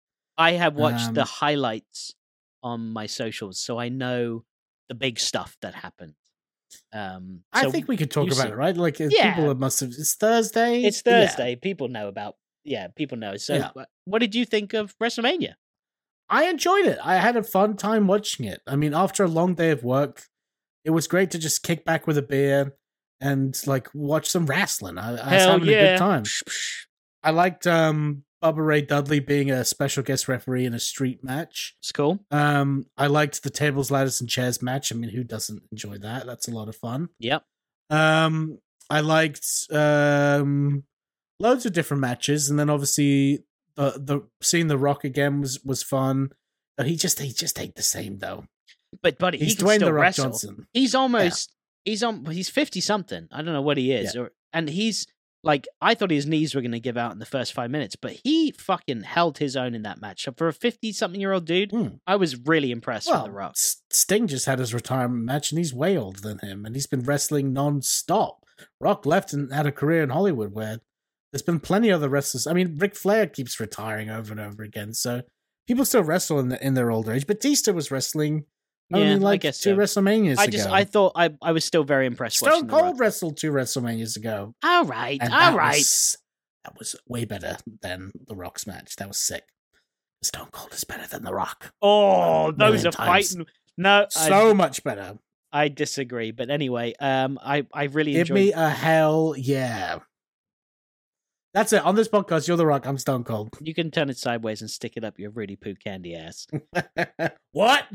I have watched Um, the highlights on my socials, so I know the big stuff that happened. Um, I so think we could talk you about see- it, right? Like, uh, Yeah. people must have. It's Thursday. It's Yeah. Thursday. People know about. Yeah, people know. So, Yeah. wh- what did you think of WrestleMania? I enjoyed it. I had a fun time watching it. I mean, after a long day of work, it was great to just kick back with a beer and like watch some wrestling. I, I was Hell having a yeah. good time. I liked um, Bubba Ray Dudley being a special guest referee in a street match. It's cool. Um, I liked the tables, ladders, and chairs match. I mean, who doesn't enjoy that? That's a lot of fun. Yep. Um, I liked um, loads of different matches, and then obviously the the seeing The Rock again was was fun. But he just he just ain't the same though. But buddy, He's he can Dwayne still The Rock wrestle. Johnson. He's almost he's on he's fifty something. I don't know what he is, Yeah. or and he's like I thought his knees were going to give out in the first five minutes, but he fucking held his own in that match. So for a fifty something year old dude, Hmm. I was really impressed Well, with The Rock. S- Sting just had his retirement match, and he's way older than him, and he's been wrestling non-stop. Rock left and had a career in Hollywood where there's been plenty of other wrestlers. I mean, Ric Flair keeps retiring over and over again, so people still wrestle in, the, in their older age. Batista was wrestling only Yeah, I like guess two so. WrestleManias I just ago. I thought I I was still very impressed. Stone watching The Rock. Cold wrestled two WrestleManias ago. All right, And all that right. was, that was way better than The Rock's match. That was sick. Stone Cold is better than The Rock. Oh, those Million are times. fighting. No, So I, much better. I disagree. But anyway, um, I I really Give enjoyed. me a hell yeah. That's it. On this podcast, you're The Rock. I'm Stone Cold. You can turn it sideways and stick it up your Rudy Poo candy ass. What?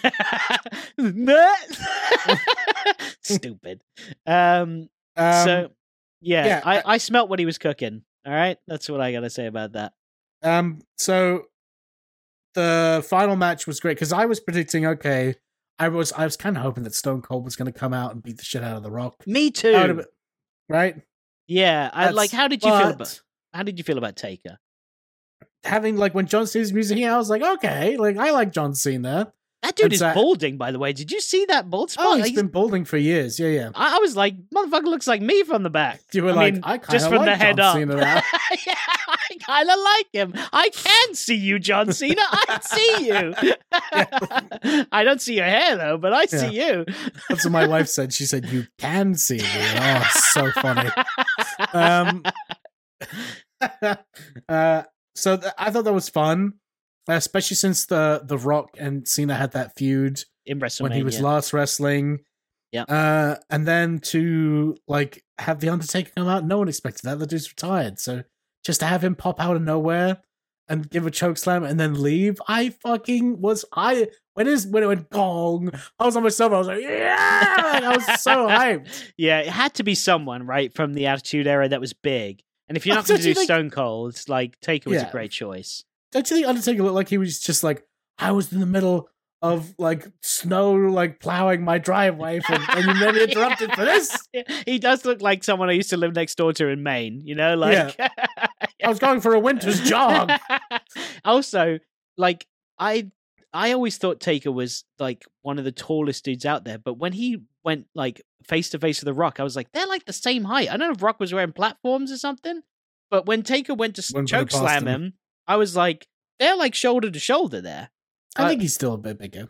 Stupid. Um, Um, so yeah, yeah, I, I smelt what he was cooking. All right, that's what I gotta say about that. Um, so the final match was great because I was predicting. Okay, I was I was kind of hoping that Stone Cold was going to come out and beat the shit out of The Rock. Me That would've too. been- right? Yeah, I That's- like. How did you feel but about? How did you feel about Taker? having like when John Cena's music here, I was like, okay, like I like John Cena. That dude And is so- balding, by the way. Did you see that bald spot? Oh, he's He's- been balding for years. Yeah, yeah. I, I was like, motherfucker looks like me from the back. You were I like, mean, I kind just of from like the head John up. Cena now. Yeah, I kind of like him. I can see you, John Cena. I see you. I don't see your hair though, but I see you. That's what my wife said. She said, "You can see me." Oh, so funny. Um, uh, so th- I thought that was fun, especially since the the Rock and Cena had that feud in WrestleMania when he was last wrestling. Yeah. Uh, and then to like have the Undertaker come out, no one expected that. The dude's retired, so just to have him pop out of nowhere and give a choke slam and then leave, I fucking was I when his when it went gong, I was on myself. I was like, yeah, like, I was so hyped. Yeah, it had to be someone right from the Attitude Era that was big. And if you're not Don't going to you do think- Stone Cold, like Taker was Yeah. a great choice. Don't you think Undertaker looked like he was just like I was in the middle of like snow, like plowing my driveway, for, and you made me interrupted for this? He does look like someone I used to live next door to in Maine. You know, like I was going for a winter's jog. Also, like I I always thought Taker was like one of the tallest dudes out there, but when he went like face to face with The Rock, I was like, they're like the same height. I don't know if Rock was wearing platforms or something, but when Taker went to Wouldn't put it choke past slam him. him, I was like, they're like shoulder to shoulder there. I think he's still a bit bigger.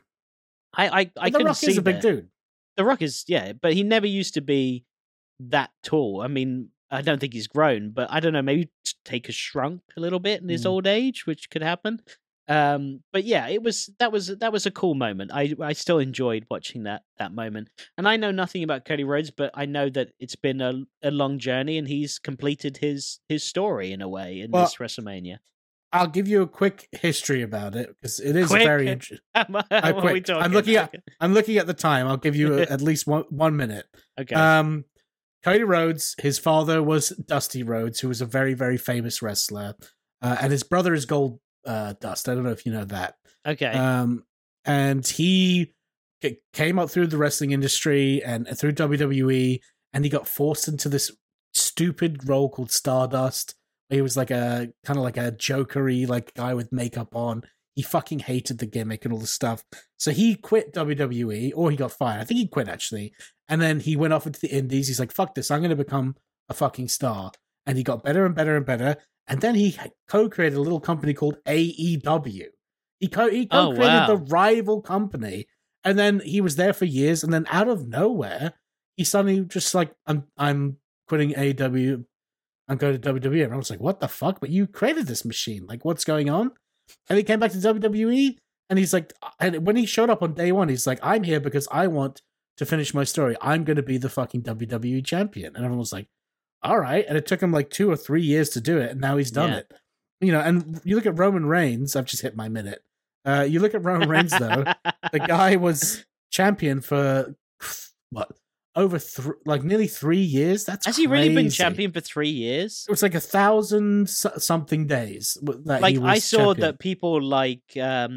I I, I But the couldn't Rock see is a big that. dude. The Rock is, yeah, but he never used to be that tall. I mean, I don't think he's grown, but I don't know, maybe Taker shrunk a little bit in his Mm. old age, which could happen. Um, but yeah, it was that was that was a cool moment. I I still enjoyed watching that that moment. And I know nothing about Cody Rhodes, but I know that it's been a a long journey, and he's completed his his story in a way in Well, this WrestleMania. I'll give you a quick history about it because it is Quick? very interesting. What are we quick. talking? I'm looking at Okay. I'm looking at the time. I'll give you a, at least one one minute. Okay. Um, Cody Rhodes, his father was Dusty Rhodes, who was a very very famous wrestler, uh, and his brother is Gold uh, Dust. I don't know if you know that. Okay. Um, and he c- came up through the wrestling industry and through W W E, and he got forced into this stupid role called Stardust. He was like a kind of like a jokery like guy with makeup on. He fucking hated the gimmick and all the stuff. So he quit W W E, or he got fired. I think he quit actually. And then he went off into the indies. He's like, fuck this, I'm going to become a fucking star. And he got better and better and better. And then he co-created a little company called A E W. He, co- he Oh, co-created wow. the rival company. And then he was there for years. And then out of nowhere, he suddenly just like, I'm I'm quitting A E W. I'm going to W W E. And I was like, what the fuck? But you created this machine. Like, what's going on? And he came back to W W E. And he's like, and when he showed up on day one, he's like, I'm here because I want to finish my story. I'm going to be the fucking W W E champion. And everyone was like, all right. And it took him like two or three years to do it. And now he's done Yeah. it. You know, and you look at Roman Reigns. I've just hit my minute. Uh, you look at Roman Reigns, though. The guy was champion for what? Over th- like nearly three years. That's Has he really been crazy. champion for three years? It was like a thousand so- something days. That Like he was I saw champion. that people like um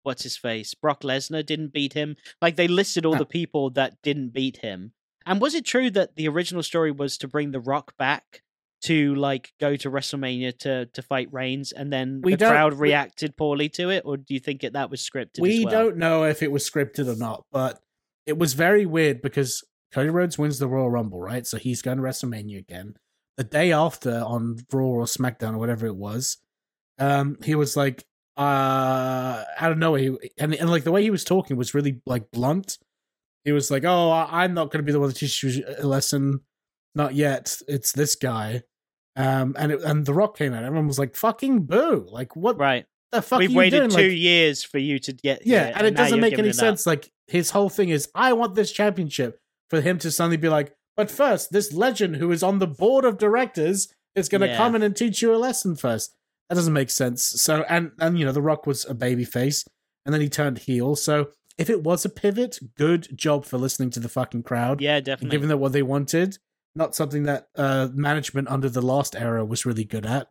what's his face, Brock Lesnar didn't beat him. Like they listed all Huh. the people that didn't beat him. And was it true that the original story was to bring The Rock back to like go to WrestleMania to to fight Reigns, and then We the don't- crowd we- reacted poorly to it, or do you think it, that was scripted? We as well? don't know if it was scripted or not, but it was very weird because Cody Rhodes wins the Royal Rumble, right? So he's going to WrestleMania again. The day after on Raw or SmackDown or whatever it was, um, he was like, uh, out of nowhere, he, and and like the way he was talking was really like blunt. He was like, "Oh, I- I'm not going to be the one to teach you a lesson, not yet. It's this guy." Um, and it, and The Rock came out. Everyone was like, "Fucking boo!" Like, what Right. the fuck? We've are you waited doing? two Like, years for you to get yeah, here, and it now doesn't you're make giving any it up. sense. Like his whole thing is, I want this championship. For him to suddenly be like, but first, this legend who is on the board of directors is going to Yeah. come in and teach you a lesson first. That doesn't make sense. So, and and you know, The Rock was a baby face, and then he turned heel. So, if it was a pivot, good job for listening to the fucking crowd. Yeah, and definitely. giving them what they wanted. Not something that uh, management under the last era was really good at.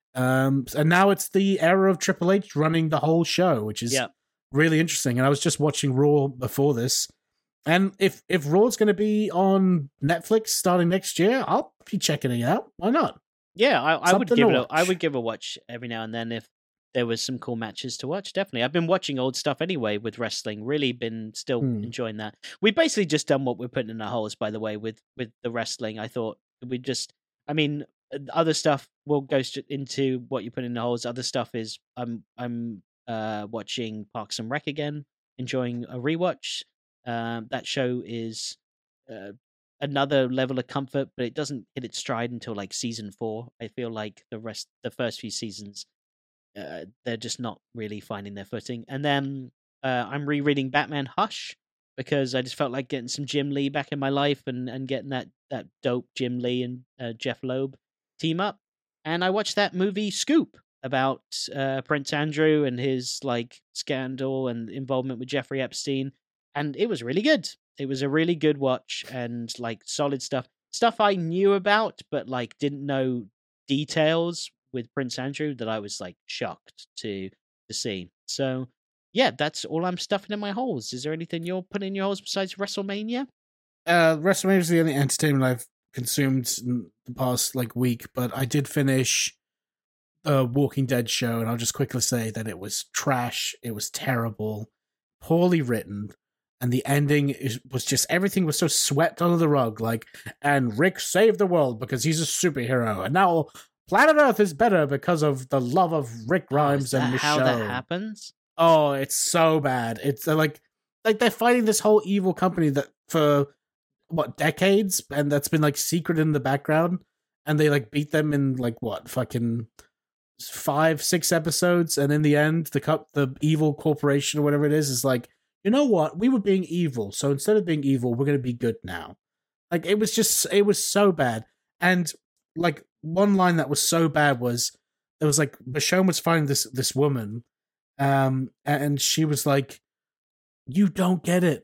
Um, and now it's the era of Triple H running the whole show, which is Yeah. really interesting. And I was just watching Raw before this. And if if Raw's going to be on Netflix starting next year, I'll be checking it out. Why not? Yeah, I, I would Something give to it. A, I watch. would give a watch every now and then if there was some cool matches to watch. Definitely, I've been watching old stuff anyway with wrestling. Really, been still Hmm. enjoying that. We basically just done what we're putting in our holes. By the way, with with the wrestling, I thought we just. I mean, other stuff will go st- into what you put in the holes. Other stuff is I'm I'm uh, watching Parks and Rec again, enjoying a rewatch. Um, that show is uh, another level of comfort, but it doesn't hit its stride until like season four. I feel like the rest, the first few seasons, uh, they're just not really finding their footing. And then uh, I'm rereading Batman Hush because I just felt like getting some Jim Lee back in my life and, and getting that that dope Jim Lee and uh, Jeff Loeb team up. And I watched that movie Scoop about uh, Prince Andrew and his like scandal and involvement with Jeffrey Epstein. And it was really good. It was a really good watch and like solid stuff. Stuff I knew about, but like didn't know details with Prince Andrew that I was like shocked to to see. So yeah, that's all I'm stuffing in my holes. Is there anything you're putting in your holes besides WrestleMania? Uh, WrestleMania is the only entertainment I've consumed in the past like week, but I did finish the Walking Dead show, and I'll just quickly say that it was trash. It was terrible, poorly written. And the ending is, was just, everything was so swept under the rug. Like, and Rick saved the world because he's a superhero. And now planet Earth is better because of the love of Rick Grimes Oh, is and that how Michonne. that happens? Oh, it's so bad. It's uh, like, like they're fighting this whole evil company that for, what, decades? And that's been like secret in the background. And they like beat them in like, what, fucking five, six episodes. And in the end, the cup, the evil corporation or whatever it is, is like, you know what? We were being evil, so instead of being evil, we're going to be good now. Like, it was just, it was so bad. And, like, one line that was so bad was, it was like, Michonne was finding this this woman, um, and she was like, you don't get it.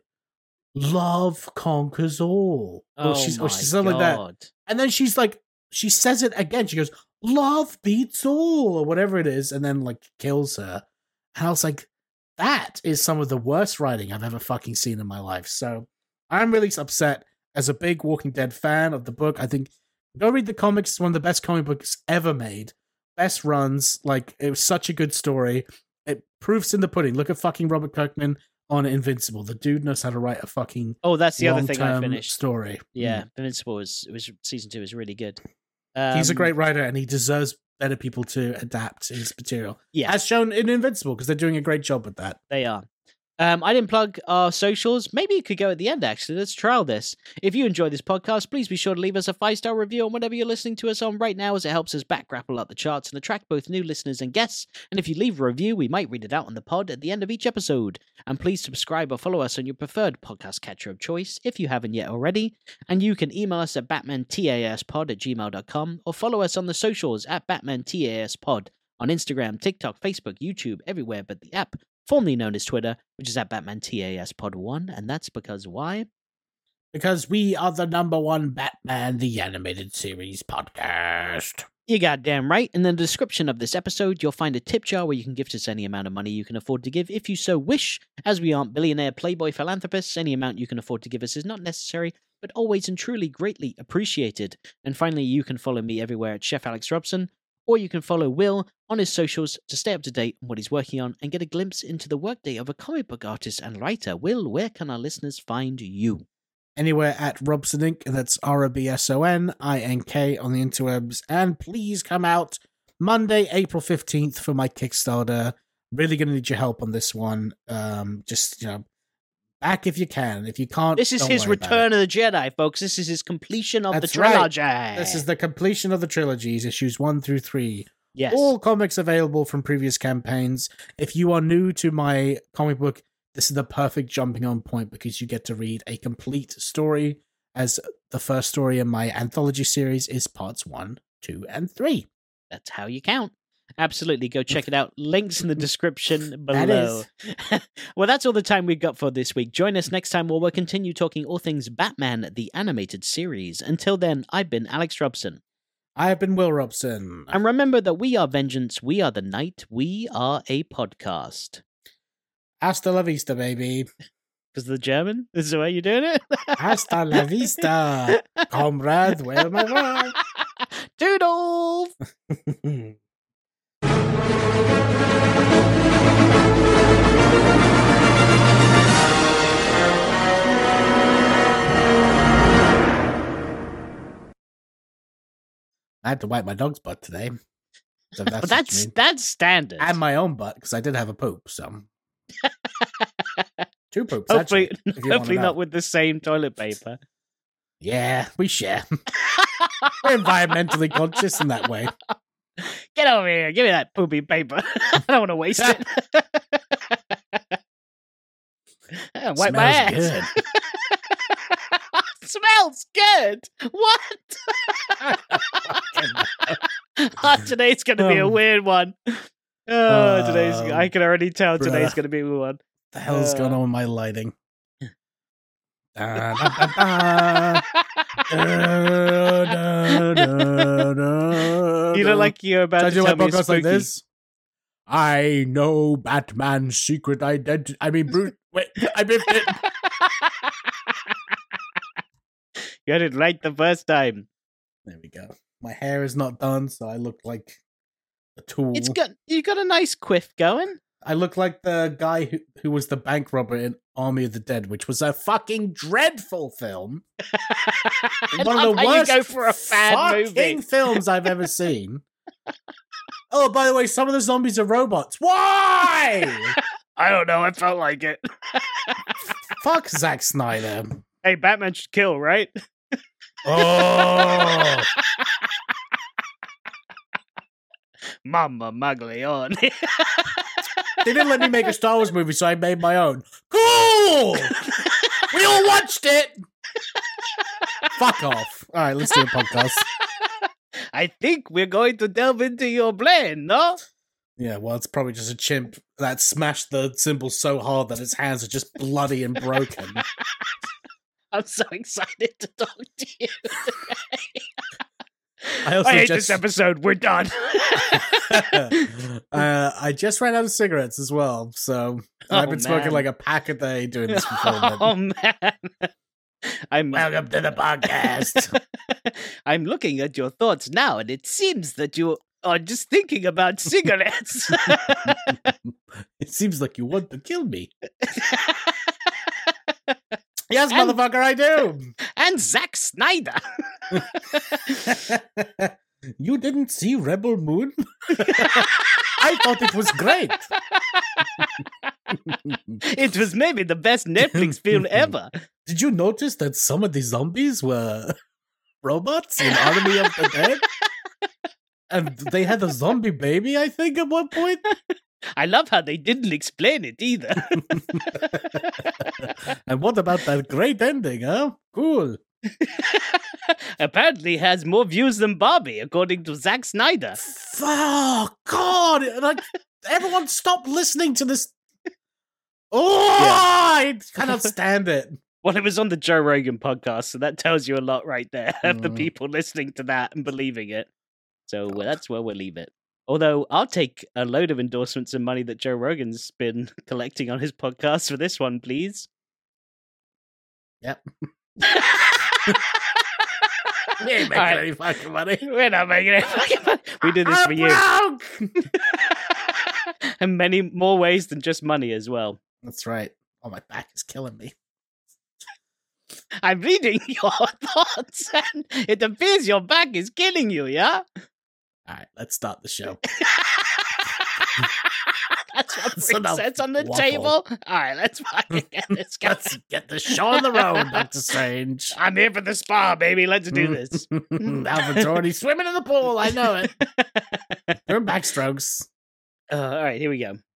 Love conquers all. Oh or she's, my or she's something like that. God. And then she's like, she says it again. She goes, love beats all, or whatever it is, and then, like, kills her. And I was like, that is some of the worst writing I've ever fucking seen in my life. So I'm really upset as a big Walking Dead fan of the book. I think go read the comics. It's one of the best comic books ever made. Best runs. Like, it was such a good story. It proofs in the pudding. Look at fucking Robert Kirkman on Invincible. The dude knows how to write a fucking Oh, that's the other thing I long-term finished. story. Yeah, Mm. Invincible was, it was season two is really good. Um, He's a great writer, and he deserves better people to adapt his material. Yeah. As shown in Invincible, because they're doing a great job with that. They are. Um, I didn't plug our socials. Maybe you could go at the end, actually. Let's trial this. If you enjoy this podcast, please be sure to leave us a five-star review on whatever you're listening to us on right now, as it helps us back grapple up the charts and attract both new listeners and guests. And if you leave a review, we might read it out on the pod at the end of each episode. And please subscribe or follow us on your preferred podcast catcher of choice if you haven't yet already. And you can email us at batmantaspod at gmail dot com or follow us on the socials at batmantaspod on Instagram, TikTok, Facebook, YouTube, everywhere but the app, formerly known as Twitter, which is at Batman T A S Pod one, and that's because why? because we are the number one Batman the Animated Series podcast. You're goddamn right. In the description of this episode, you'll find a tip jar where you can gift us any amount of money you can afford to give if you so wish. As we aren't billionaire playboy philanthropists, any amount you can afford to give us is not necessary, but always and truly greatly appreciated. And finally, you can follow me everywhere at Chef Alex Robson, or you can follow Will on his socials to stay up to date on what he's working on and get a glimpse into the workday of a comic book artist and writer. Will, where can our listeners find you? Anywhere at Robson Incorporated, that's R O B S O N I N K on the interwebs. And please come out Monday, April fifteenth for my Kickstarter. Really going to need your help on this one. Um, just, you know, back if you can. If you can't, This is don't his worry about Return it. of the Jedi, folks. This is his completion of That's the right. trilogy. This is the completion of the trilogies, issues one through three. Yes. All comics available from previous campaigns. If you are new to my comic book, this is the perfect jumping on point because you get to read a complete story, as the first story in my anthology series is parts one, two, and three. That's how you count. Absolutely. Go check it out. Links in the description That below. Well, that's all the time we've got for this week. Join us next time where we'll continue talking all things Batman, the animated series. Until then, I've been Alex Robson. I have been Will Robson. And remember that we are vengeance, we are the night, we are a podcast. Hasta la vista, baby. Because the German? Is the way you're doing it? Hasta la vista, comrade. Where am I going? Toodles! I had to wipe my dog's butt today. So that's But that's that's standard. and my own butt because I did have a poop. So two poops. Hopefully, actually, if you wanna hopefully know. not with the same toilet paper. Yeah, we share. We're environmentally conscious in that way. Get over here. Give me that poopy paper. I don't want to waste it. Yeah, wipe my ass. Smells good. Smells good. What? Oh, today's going to be a Um, weird one. Oh, today's. um, I can already tell today's bruh. going to be a weird one. The hell's Uh, going on with my lighting? Da, da, da, da. Da, da, da, da, You da. look like you're about Should I to do tell my me a podcast like spooky. this? I know Batman's secret identity. I mean, Bruce. Wait, I biffed it. You had it right the first time. There we go. My hair is not done, so I look like a tool. It's got you got a nice quiff going. I look like the guy who, who was the bank robber in Army of the Dead, which was a fucking dreadful film. I One love of the how worst you go for a bad fucking movie. films I've ever seen. Oh, by the way, some of the zombies are robots. Why? I don't know. I felt like it. Fuck Zack Snyder. Hey, Batman should kill, right? Oh. Mamma Maglione. They didn't let me make a Star Wars movie, so I made my own. Cool! We all watched it! Fuck off. All right, let's do a podcast. I think we're going to delve into your brain, no? Yeah, well, it's probably just a chimp that smashed the symbol so hard that its hands are just bloody and broken. I'm so excited to talk to you. I also I hate just this episode. We're done. uh, I just ran out of cigarettes as well, so Oh, I've been smoking man. like a pack a day doing this before. then. Oh man. I'm Welcome to the podcast. I'm looking at your thoughts now, and it seems that you are just thinking about cigarettes. It seems like you want to kill me. Yes, And- motherfucker, I do. And Zack Snyder. You didn't see Rebel Moon? I thought it was great. It was maybe the best Netflix film ever. Did you notice that some of the zombies were robots in Army of the Dead? And they had a zombie baby, I think, at one point. I love how they didn't explain it either. And what about that great ending, huh? Cool. Apparently has more views than Barbie, according to Zack Snyder. Oh, God. Like, everyone stop listening to this. Oh, I cannot stand it. Well, it was on the Joe Rogan podcast, so that tells you a lot right there of the Mm. people listening to that and believing it. So well, that's where we'll leave it. Although I'll take a load of endorsements and money that Joe Rogan's been collecting on his podcast for this one, please. Yep. We ain't making Alright. any fucking money. We're not making any fucking money. We do this I'm for you. broke! And many more ways than just money as well. That's right. Oh, my back is killing me. I'm reading your thoughts, and it appears your back is killing you, yeah? All right, let's start the show. That's what That's Rick enough sets on the waffle. table. All right, let's fucking get this going. Let's get the show on the road, Doctor Strange. I'm here for the spa, baby. Let's do this. Alfred's already swimming in the pool. I know it. Doing backstrokes. Uh, all right, here we go.